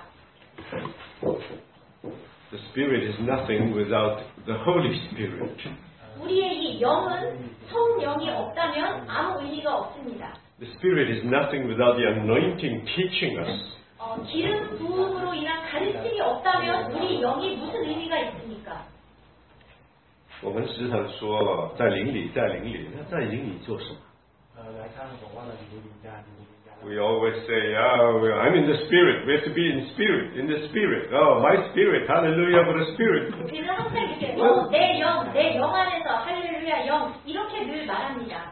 The Spirit is nothing without the Holy Spirit. 우리의 이 영은 성령이 없다면 아무 의미가 없습니다. The Spirit is nothing without the anointing teaching us. 어, 기름 부음으로 인한 가르침이 없다면 우리 영이 무슨 의미가 있습니까? 我们时常说在灵里，在灵里，那在灵里做什么？ We always say, oh, well, I'm in the Spirit. We have to be in Spirit, in the Spirit. Oh, my Spirit, hallelujah for the Spirit. 우리는 항상 이렇게 어, 내 영, 내 영 안에서 할렐루야 영 이렇게 늘 말합니다.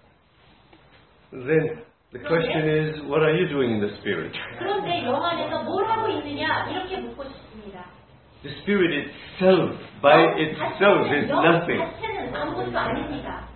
Then the question is, what are you doing in the Spirit? 그런데 영 안에서 뭘 하고 있느냐 이렇게 묻고 싶습니다. The Spirit itself, by itself, is 영 nothing. 자체는 아무것도 아닙니다.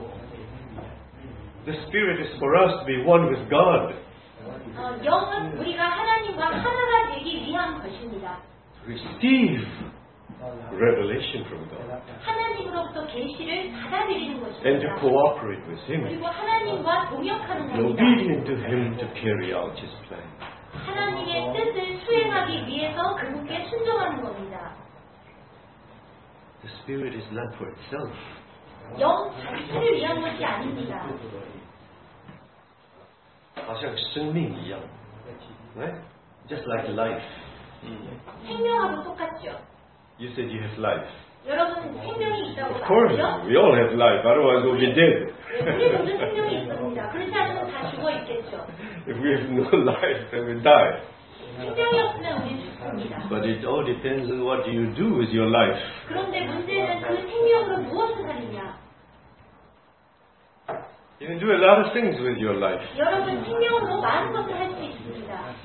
The Spirit is for us to be one with God. 어, 영은 우리가 하나님과 하나가 되기 위한 것입니다. Receive revelation from God. 하나님으로부터 계시를 받아들이는 And to 것입니다. cooperate with Him. 그리고 하나님과 동역하는 And 겁니다. obedient to Him to carry out His plan. 하나님의 뜻을 수행하기 위해서 그분께 순종하는 겁니다. The Spirit is not for itself. 영 자체를 위한 것이 아닙니다. 好像生命一样 right? Just like life. 생명하고 똑같죠. You said you have life. 여러분 생명이 있다고 Of course, 말했죠? we all have life. Otherwise, we'll be dead. 우리 모두 생명이 있습니다. 그렇지 않으면 다 죽어 있겠죠. If we have no life, then we die. 생명이 없으면 우리 죽습니다. But it all depends on what you do with your life. 그런데 문제는 그 생명으로 무엇을 하느냐. You can do a lot of things with your life. 여러분 생명으로 많은 것을 할 수 있습니다.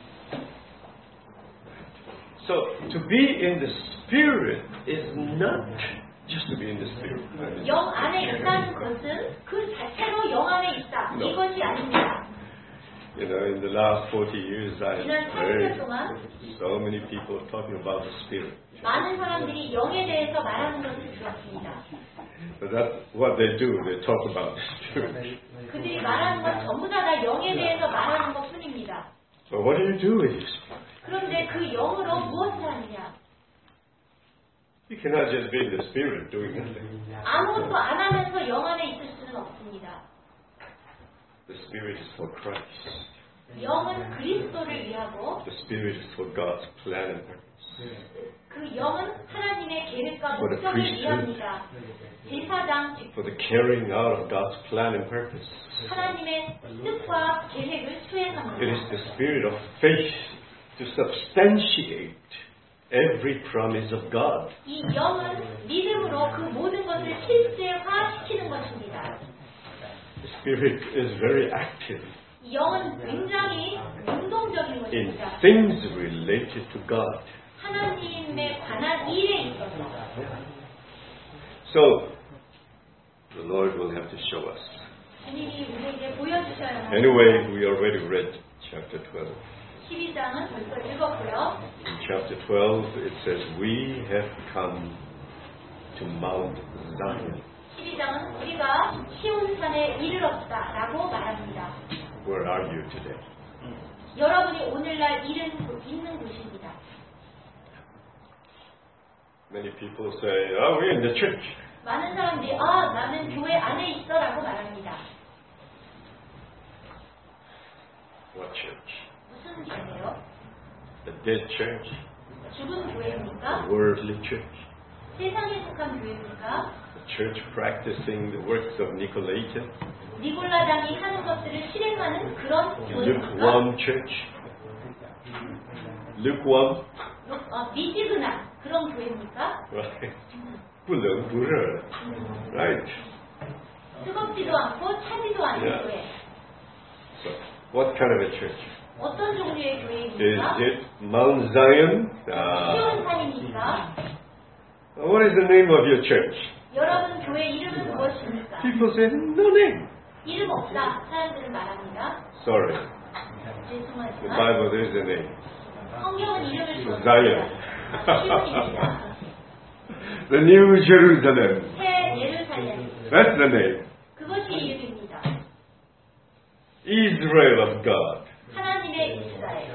So, to be in the Spirit is not just to be in the Spirit. 영 안에 있다는 것은 그 자체로 영 안에 있다. No. 이것이 아닙니다. You know, in the last forty years, I 지난 have 사십 년 heard 동안 so many people talking about the Spirit. 많은 사람들이 영에 대해서 말하는 것을 들었습니다. But that's what they do. They talk about the Spirit. 그들이 말하는 건 전부 다, 다 영에 대해서 말하는 것 뿐입니다. So what do you do with your Spirit? 그런데 그 영으로 무엇을 하느냐? You cannot just be in the Spirit doing nothing. 아무것도 안 하면서 영 안에 있을 수는 없습니다. The Spirit is for Christ. 영은 그리스도를 위하고 The Spirit is for God's plan and purpose. 그 영은 하나님의 계획과 For the 목적을 priesthood. 위함이다. 제사장, 즉 For the carrying out of God's plan and purpose. 하나님의 뜻과 계획을 수행하는 It is 것. the Spirit of faith to substantiate every promise of God. 이 영은 믿음으로 그 모든 것을 실제화시키는 것입니다. The Spirit is very active 이 영은 굉장히 능동적인 in 것입니다. things related to God. 하나님에 관한 일에 있어서. So, the Lord will have to show us. 주님이 우리에게 보여주셔야 합니다. Anyway, we already read chapter twelve. 십이 장은 벌써 읽었고요. In chapter twelve, it says, we have come to Mount Zion. 십이 장은 우리가 시온산에 이르렀다라고 말합니다. Where are you today? 여러분이 오늘날 이른, 있는 곳입니다. Many people say, oh, we're in the church. 많은 사람들이 아, 나는 교회 안에 있어라고 말합니다. What church? 무슨 교회요? A dead church? 죽은 A 교회입니까? worldly church? 세상에 속한 교회입니까? A church practicing the works of Nicolaitans? 니골라당이 하는 것들을 실행하는 그런 교회입니까? Lukewarm church? Lukewarm? 어, 미지근한 그런 교회입니까? Right. 不冷不热. Right. 뜨겁지도 않고 차지도 않은 Yeah. 교회. So, what kind of a church? 어떤 종류의 Is 교회입니까? it Mount Zion? Uh, 시온산입니까? what is the name of your church? 여러분 교회 이름은 무엇입니까? People say, no name. 이름 없다. 사람들은 말합니다. Sorry. The 죄송하지만 Bible, there is a name. 성경은 이름을 Zion. 줬습니다. 시온입니다. The New Jerusalem. 새 예루살렘. That's the name. 그것이 이름입니다. Israel of God. 하나님의 이스라엘.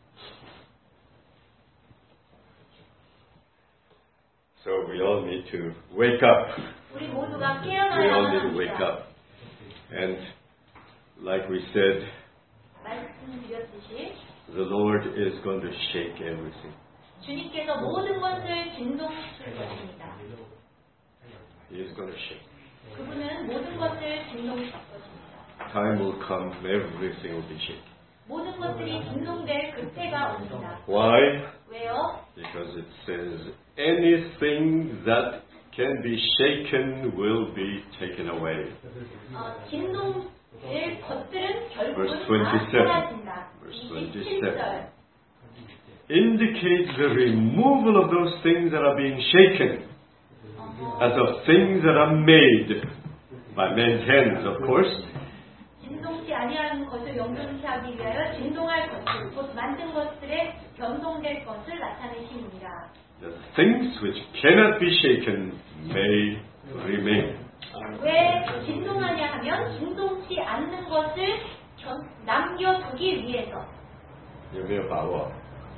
So we all need to wake up. 우리 모두가 We all 깨어나야 need to wake 합니다. up. And like we said, 말씀드렸듯이 the Lord is going to shake everything. 주님께서 모든 것을 진동시킬 것입니다. He is going to shake. 그분은 모든 것을 진동시킬 것입니다. Time will come, everything will be shaken. 모든 것들이 진동될 그때가 옵니다. Why? 왜요? Because it says, anything that can be shaken will be taken away. 어, 진동될 것들은 결국은 Verse 다 twenty-seven. 사라진다. Verse 이십칠 절. Indicates the removal of those things that are being shaken as of things that are made by men's hands, of course. 진동치 아니하는 것을 영존케 하기 위하여 진동할 것을 곧 만든 것들에 변동될 것을 나타내십니다. The things which cannot be shaken may remain. 왜 진동하냐 하면 진동치 않는 것을 견- 남겨두기 위해서. 有没有把握？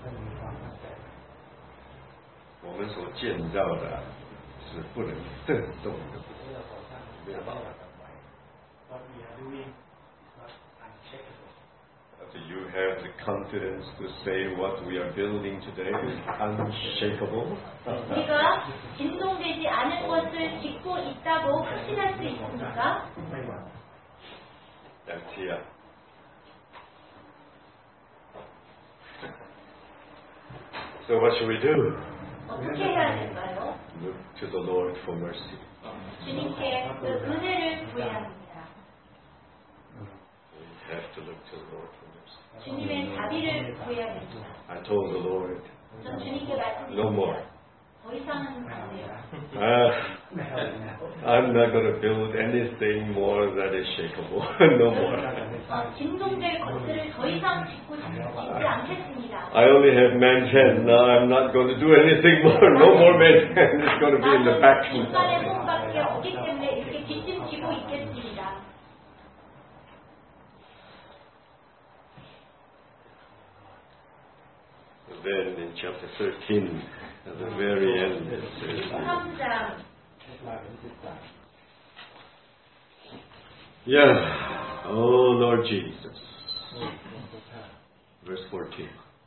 我们所建造的是不能震动的，没有把握。Do you have the confidence to say what we are building today is unshakable? 우리가 진동되지 않은 것을 짓고 있다고 확신할 수 있습니까? That's here. So what should we do? 어떻게 해야 될까요? Look to the Lord for mercy. 주님께 그 은혜를 구해야 합니다. We have to look to the Lord for mercy. 주님의 자비를 구해야 됩니다. I told the Lord, 전 주님께 no more. 말씀드립니다. 더 이상은 안 돼요. Uh, I'm not going to build anything more that is shakeable. No more. 어, 진동될 것들을 더 이상 짓고 싶지 않겠습니다. I only have man's hand. Now I'm not going to do anything more. No more man's hand. It's going to be in the back. 인간의 손밖에 없기 때문에 이렇게 뒷짐지고 있겠습니다. Then in chapter thirteen, at the very end, it says, 삼 장 yeah, oh Lord Jesus. Verse fourteen.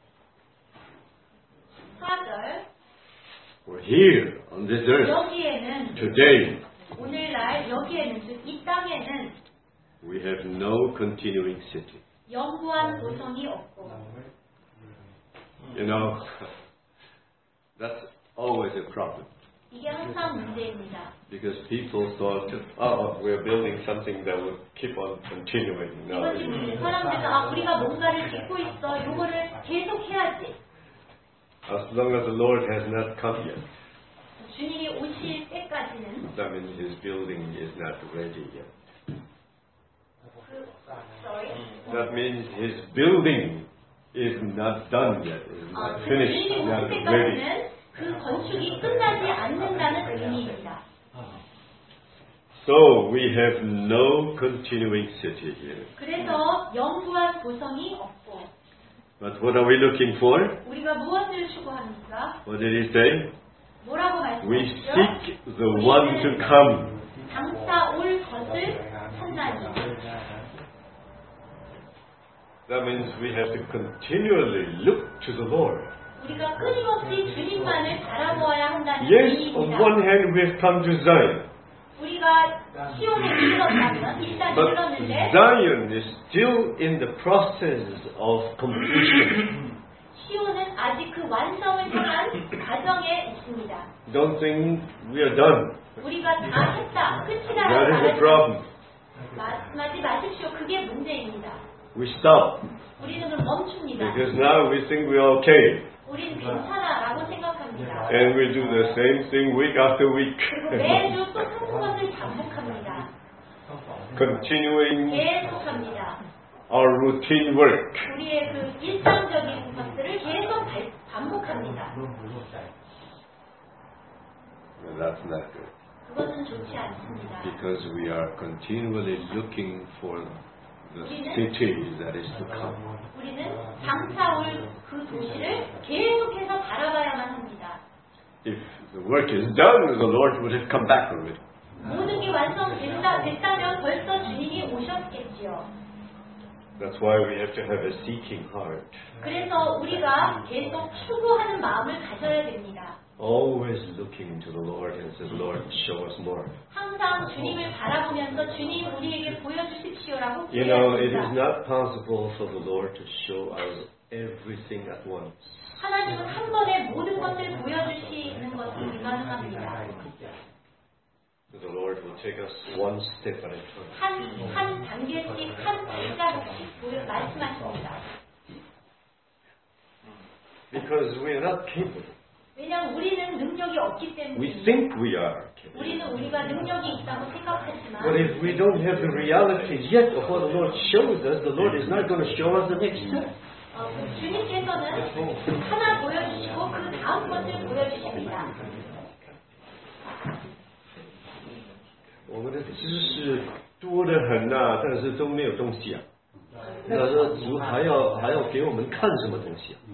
사 절 We're here on this earth 여기에는 today. 오늘날 여기에는 즉 이 땅에는 We have no continuing city. 영구한 도성이 없고 You know, That's always a problem. 이게 항상 문제입니다. Because people thought, oh, we're building something that will keep on continuing. No, 이것이 문제. 사람들은 아, 우리가 뭔가를 짓고 있어. 요거를 계속 해야지. as long as the Lord has not come yet, 주님이 오실 때까지는 that means His building is not ready yet. 그, sorry. That means His building is not done yet, is 아, not 그 finished, 주님이 not 오실 ready. 때까지는 그 건축이 끝나지 않는다는 의미입니다. So we have no continuing city here. 그래서 영구한 도성이 없고 But what are we looking for? 우리가 무엇을 추구합니까? What did He say? 뭐라고 We 말씀하시죠? seek the one to come. 장차 올 것을 찾나니. That means we have to continually look to the Lord. 우리가 끊임없이 주님만을 바라보아야 한다는 Yes, on 의미입니다. one hand we have come to Zion, 우리가 시온에 이르렀다면 일단 but 이르렀는데 Zion is still in the process of completion. 시온은 아직 그 완성을 향한 과정에 있습니다. Don't think we are done. 우리가 다 했다, 끝이다라고 That is the problem. 말씀하지 마십시오. 그게 문제입니다. We stop 우리는 그럼 멈춥니다. because now we think we are okay, 우리는 괜찮아라고 생각합니다. and we do the same thing week after week, 그리고 매주 또 같은 것을 반복합니다. continuing 계속합니다. our routine work. 우리의 그 일상적인 것들을 계속 발- 반복합니다. And that's not good 그것은 좋지 않습니다. because we are continually looking for the city that is to come. 우리는 장차 올 그 도시를 계속해서 바라봐야만 합니다. If the work is done, the Lord would have come back already. 모든 게 완성됐다, 됐다면 벌써 주님이 오셨겠지요. That's why we have to have a seeking heart. 그래서 우리가 계속 추구하는 마음을 가져야 됩니다. Always looking to the Lord and say, Lord, show us more. 항상 주님을 바라보면서 주님 우리에게 보여주십시오라고 You know, it is 기도합니다. not possible for the Lord to show us everything at once. 하나님은 한 번에 모든 것을 보여주시는 것은 불가능합니다. The Lord will take us one step at a time. 한, 한 단계씩, 한 발자국씩 보여 말씀하십니다. Because we are not capable. 왜냐하면 우리는 능력이 없기 We 때문입니다. think we are capable. 우리는 우리가 능력이 있다고 But 생각하지만 if we don't have the reality yet of what the Lord shows us, the Lord is not going to show us the next step. 어, 주님께서는 하나 보여주시고 그 다음 것을 보여주십니다. 我们的知识多得很呐、但是都没有东西啊。那说主还要还要给我们看什么东西啊？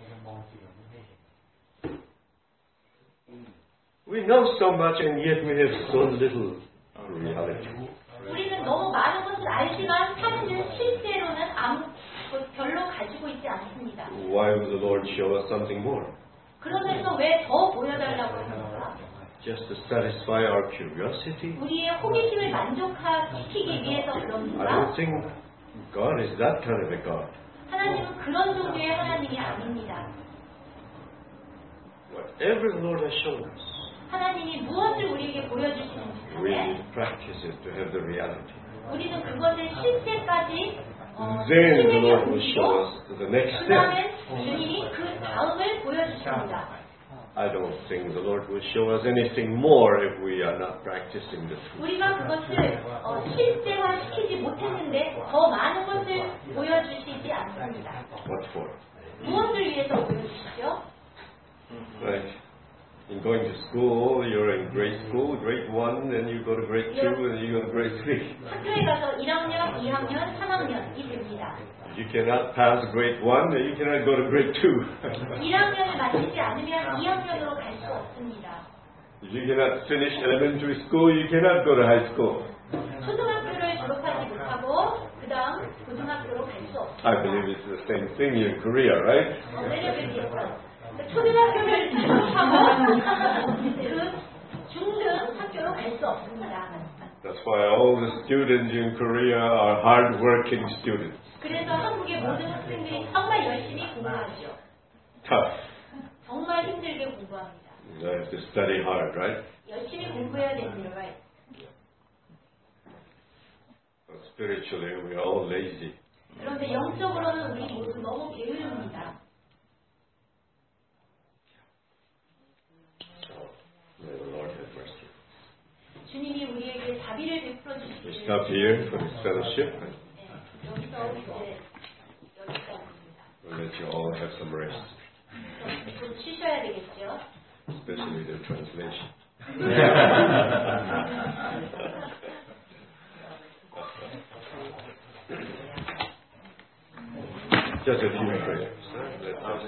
We know so much and yet we have so little reality. 우리는 너무 많은 것을 알지만 사실은 실제로는 아무 별로 가지고 있지 않습니다. Why would the Lord show us something more? 그러면서 왜 더 보여달라고 합니까? Just to satisfy our curiosity? 우리의 호기심을 만족시키기 위해서 I 그럽니까? don't think God is that kind of a God. 하나님은 그런 종류의 하나님이 아닙니다. Whatever the Lord has shown us, 하나님이 무엇을 우리에게 보여주시는지 we 간에 need to practice it to have the reality. 우리는 그것을 실제까지 어, Then the 힘에게 Lord will show 옮기고 us the next 그 step. 다음에 주님이 그 다음을 보여주십니다. I don't think the Lord will show us anything more if we are not practicing the truth. 우리가 그것을 어, 실제화시키지 못했는데 더 많은 것을 보여주시지 않습니다. What for? 무엇을 위해서 보여주시죠? Right. In going to school, you're in grade school, grade one, then you go to grade two, and you go to grade three. 학교에 가서 일 학년, 이 학년, 삼 학년이 됩니다. You cannot pass grade one, then you cannot go to grade two. 일 학년을 마치지 않으면 이 학년으로 갈 수 없습니다. If you cannot finish elementary school, you cannot go to high school. 초등학교를 졸업하지 못하고 그 다음 고등학교로 갈 수 없습니다. I believe it's the same thing in Korea, right? 어, 매력을 위해서 초등학교를 졸업하고 그 중등 학교로 갈 수 없습니다. That's why all the students in Korea are hard-working students. 그래서 한국의 모든 학생들이 정말 열심히 공부하죠. Tough. 정말 힘들게 공부합니다. You have to study hard, right? 열심히 공부해야 됩니다. Right? But spiritually, we are all lazy. 그런데 영적으로는 우리 모두 너무 게으릅니다. May the Lord have mercy. 주님이 우리에게 자비를 베풀어 We 주시기를. stop here for this fellowship. 네, 여기서 이제 여기까지입니다. We'll let you all have some rest, 좀 쉬셔야 되겠죠. especially the translation. Just a few prayers. Let us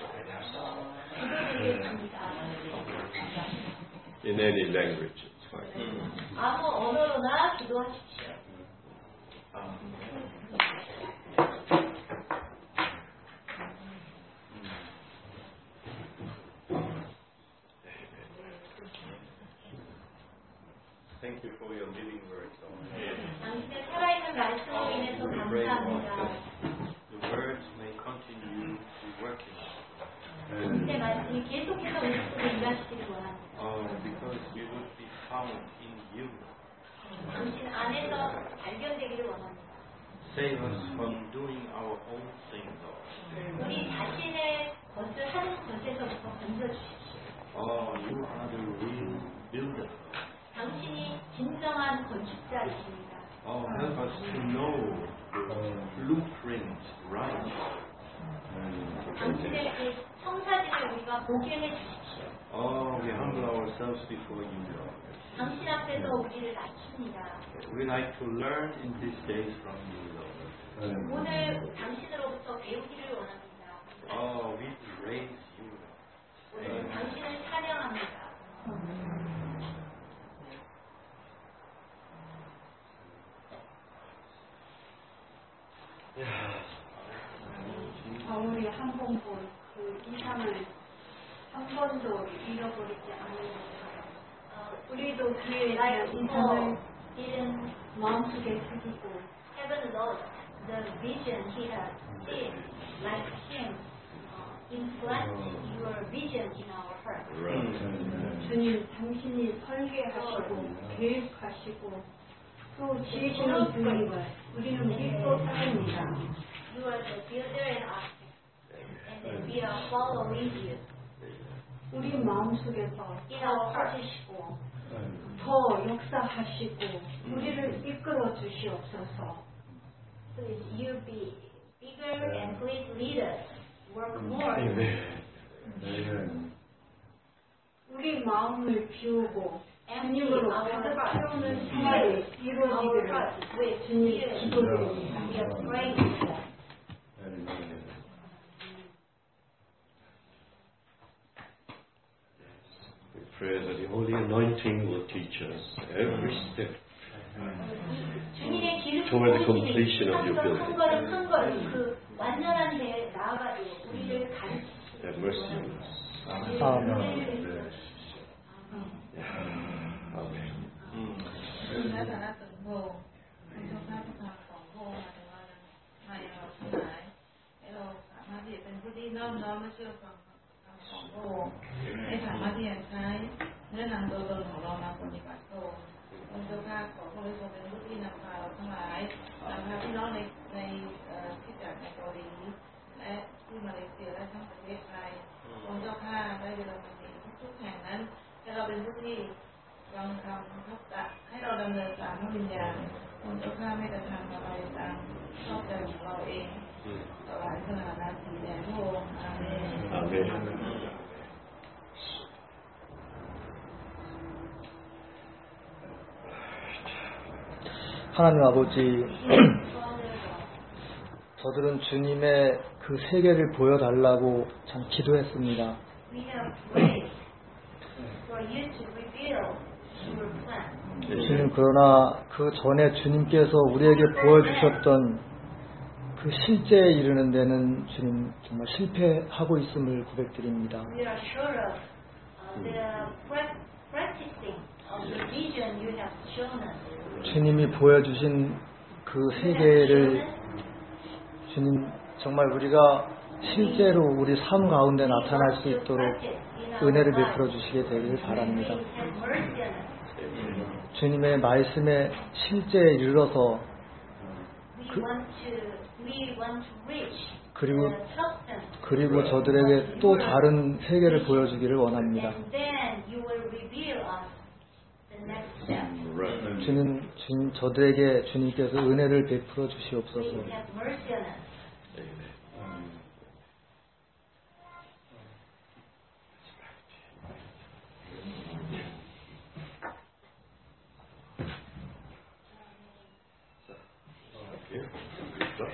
in any language, it's fine. 아무 언어로나 기도하십시오. Thank you for your living word. 당신의 살아있는 말씀으로 인해서 감사합니다. The words may continue to work in us. 당신의 말씀이 계속해서 우리 속에 일하시기를 원합니다. Oh, because we would be found in you. 당신 안에서 발견되기를 원합니다. Save us from doing our own thing, Lord. 우리 자신의 것을 하는 것에서부터 건져주십시오. Oh, you are the real builder. 당신이 진정한 건축자이십니다. Oh, help us to know the blueprint right. 당신의 그 청사진을 우리가 보게 해주십시오. Oh, we humble ourselves before you, Lord. 당신 앞에서 우리를 낮춥니다. We like to learn in these days from you, Lord. 오늘 당신으로부터 배우기를 원합니다. Oh, we praise you. 오늘 당신을 찬양합니다. 바울이 한 번 본 그 이상을 한 번도 잃어버리지 않는 것처럼 우리도 그에 대한 인상을 didn't 마음속에 새기고 heaven lost the vision he had seen like him uh, implanting your vision in our heart. Right. 주님 당신이 설계하시고 계획하시고 또 지으시는 주님을 우리는 믿고 따릅니다. You are the builder and architect, and then we are following you. 우리 마음속에서 In 더 our heart. 커지시고 더 역사하시고 우리를 이끌어 주시옵소서. Please you be bigger and please lead us. Work more. Amen. 우리 마음을 비우고 Empty 주님으로 our 가득 heart. 채우는 생활이 Our 이루어지기를 heart with 주님 fear. 기도드립니다. We are praying for that. We pray that the Holy Anointing will teach us every step 주님의 길을 toward the 보여주시니 completion of your 한 building. 걸음 한 걸음 그 완전한 데에 나아가도록 우리를 가르치시고 Have mercy on us. 아멘. Amen. ซึ่งในฐานะตึงโพคุณเจ้าข้าพระธรรมของพระองค์มาถึงว่าให้เราทั้งหลายให้เราสามารถที่จะเป็นผู้ที่น้อมน้อมและเชื่อฟังคำของพระองค์ให้สามารถที่จะใช้เนื้อหนังตัวตนของเรามาปฏิบัติพระองค์คุณเจ้าข้าขอพระองค์ทรงเป็นผู้ที่นำพาเราทั้งหลายนำพาพี่น้องในในที่จากในเกาหลีและที่มาเลเซียและทั้งประเทศไทยคุณเจ้าข้าได้เวลามาในทุกๆแห่งนั้นให้เราเป็นผู้ที่ฟังคำทักษะให้เราดำเนินตามพระวิญญาณคุณเจ้าข้าไม่กระทำอะไรตามชอบใจของเราเองถวายสถานะสีแดงพระองค์อาเมน Amen. 하나님 아버지, 저들은 주님의 그 세계를 보여달라고 참 기도했습니다. We have prayed for you to reveal your plan. 주님, 그러나 그 전에 주님께서 우리에게 보여주셨던 그 실제에 이르는 데는 주님 정말 실패하고 있음을 고백드립니다. We are sure of uh, the pra- practicing of the vision you have shown us. 주님이 보여주신 그 세계를 주님 정말 우리가 실제로 우리 삶 가운데 나타날 수 있도록 은혜를 베풀어 주시게 되길 바랍니다. Have mercy on us. 주님의 말씀에 실제에 이르러서 We 그- want to, we want to reach 그리고 the substance. 그리고 저들에게 또 다른 세계를 보여주기를 원합니다. And then you will reveal us the next step. Right. 주님, 주님 저들에게 주님께서 은혜를 베풀어 주시옵소서. Please have mercy on us. Amen. Okay. Good stuff.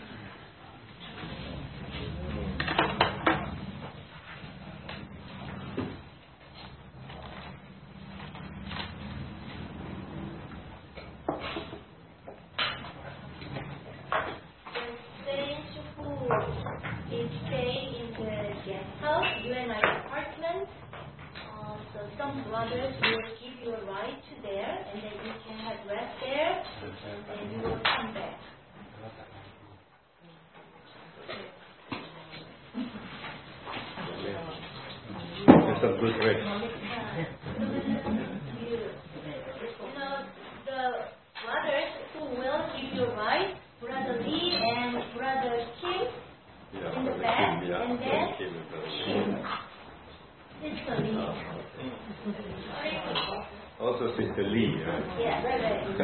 The saints who is staying in the guest house, you and my apartment, uh, so some brothers will give you a ride to there, and then you can have rest there, and then you will come back. That's a good rest. You, you know, the brothers who will give you a ride, Brother Lee and Brother Kim, Yeah, in the Brother back, Kim, yeah, and Brother then Kim and Brother Kim. Sister Lee. Also Sister Lee, right? Yeah, right.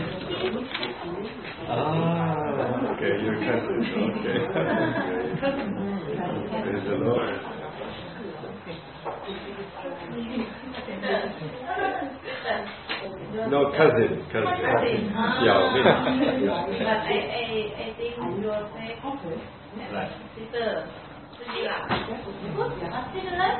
Ah, okay, your cousin. Okay. Praise the Lord. No, cousin, cousin. Yeah, But I, I, I think your faith, sister, Sujila. 아, 스릴러?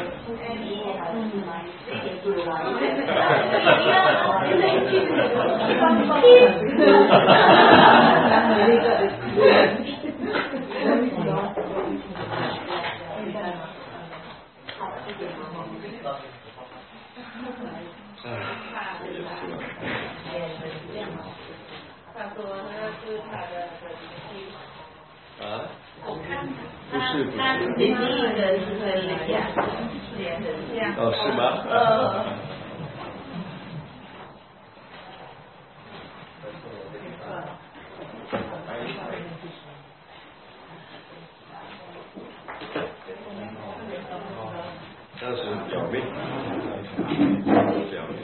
啊，不是他不他是。 第一个是跟人家脸很像。 哦，是吗？ 呃。 那是表妹，表妹。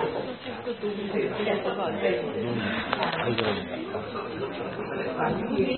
동물하고 그러지 않아.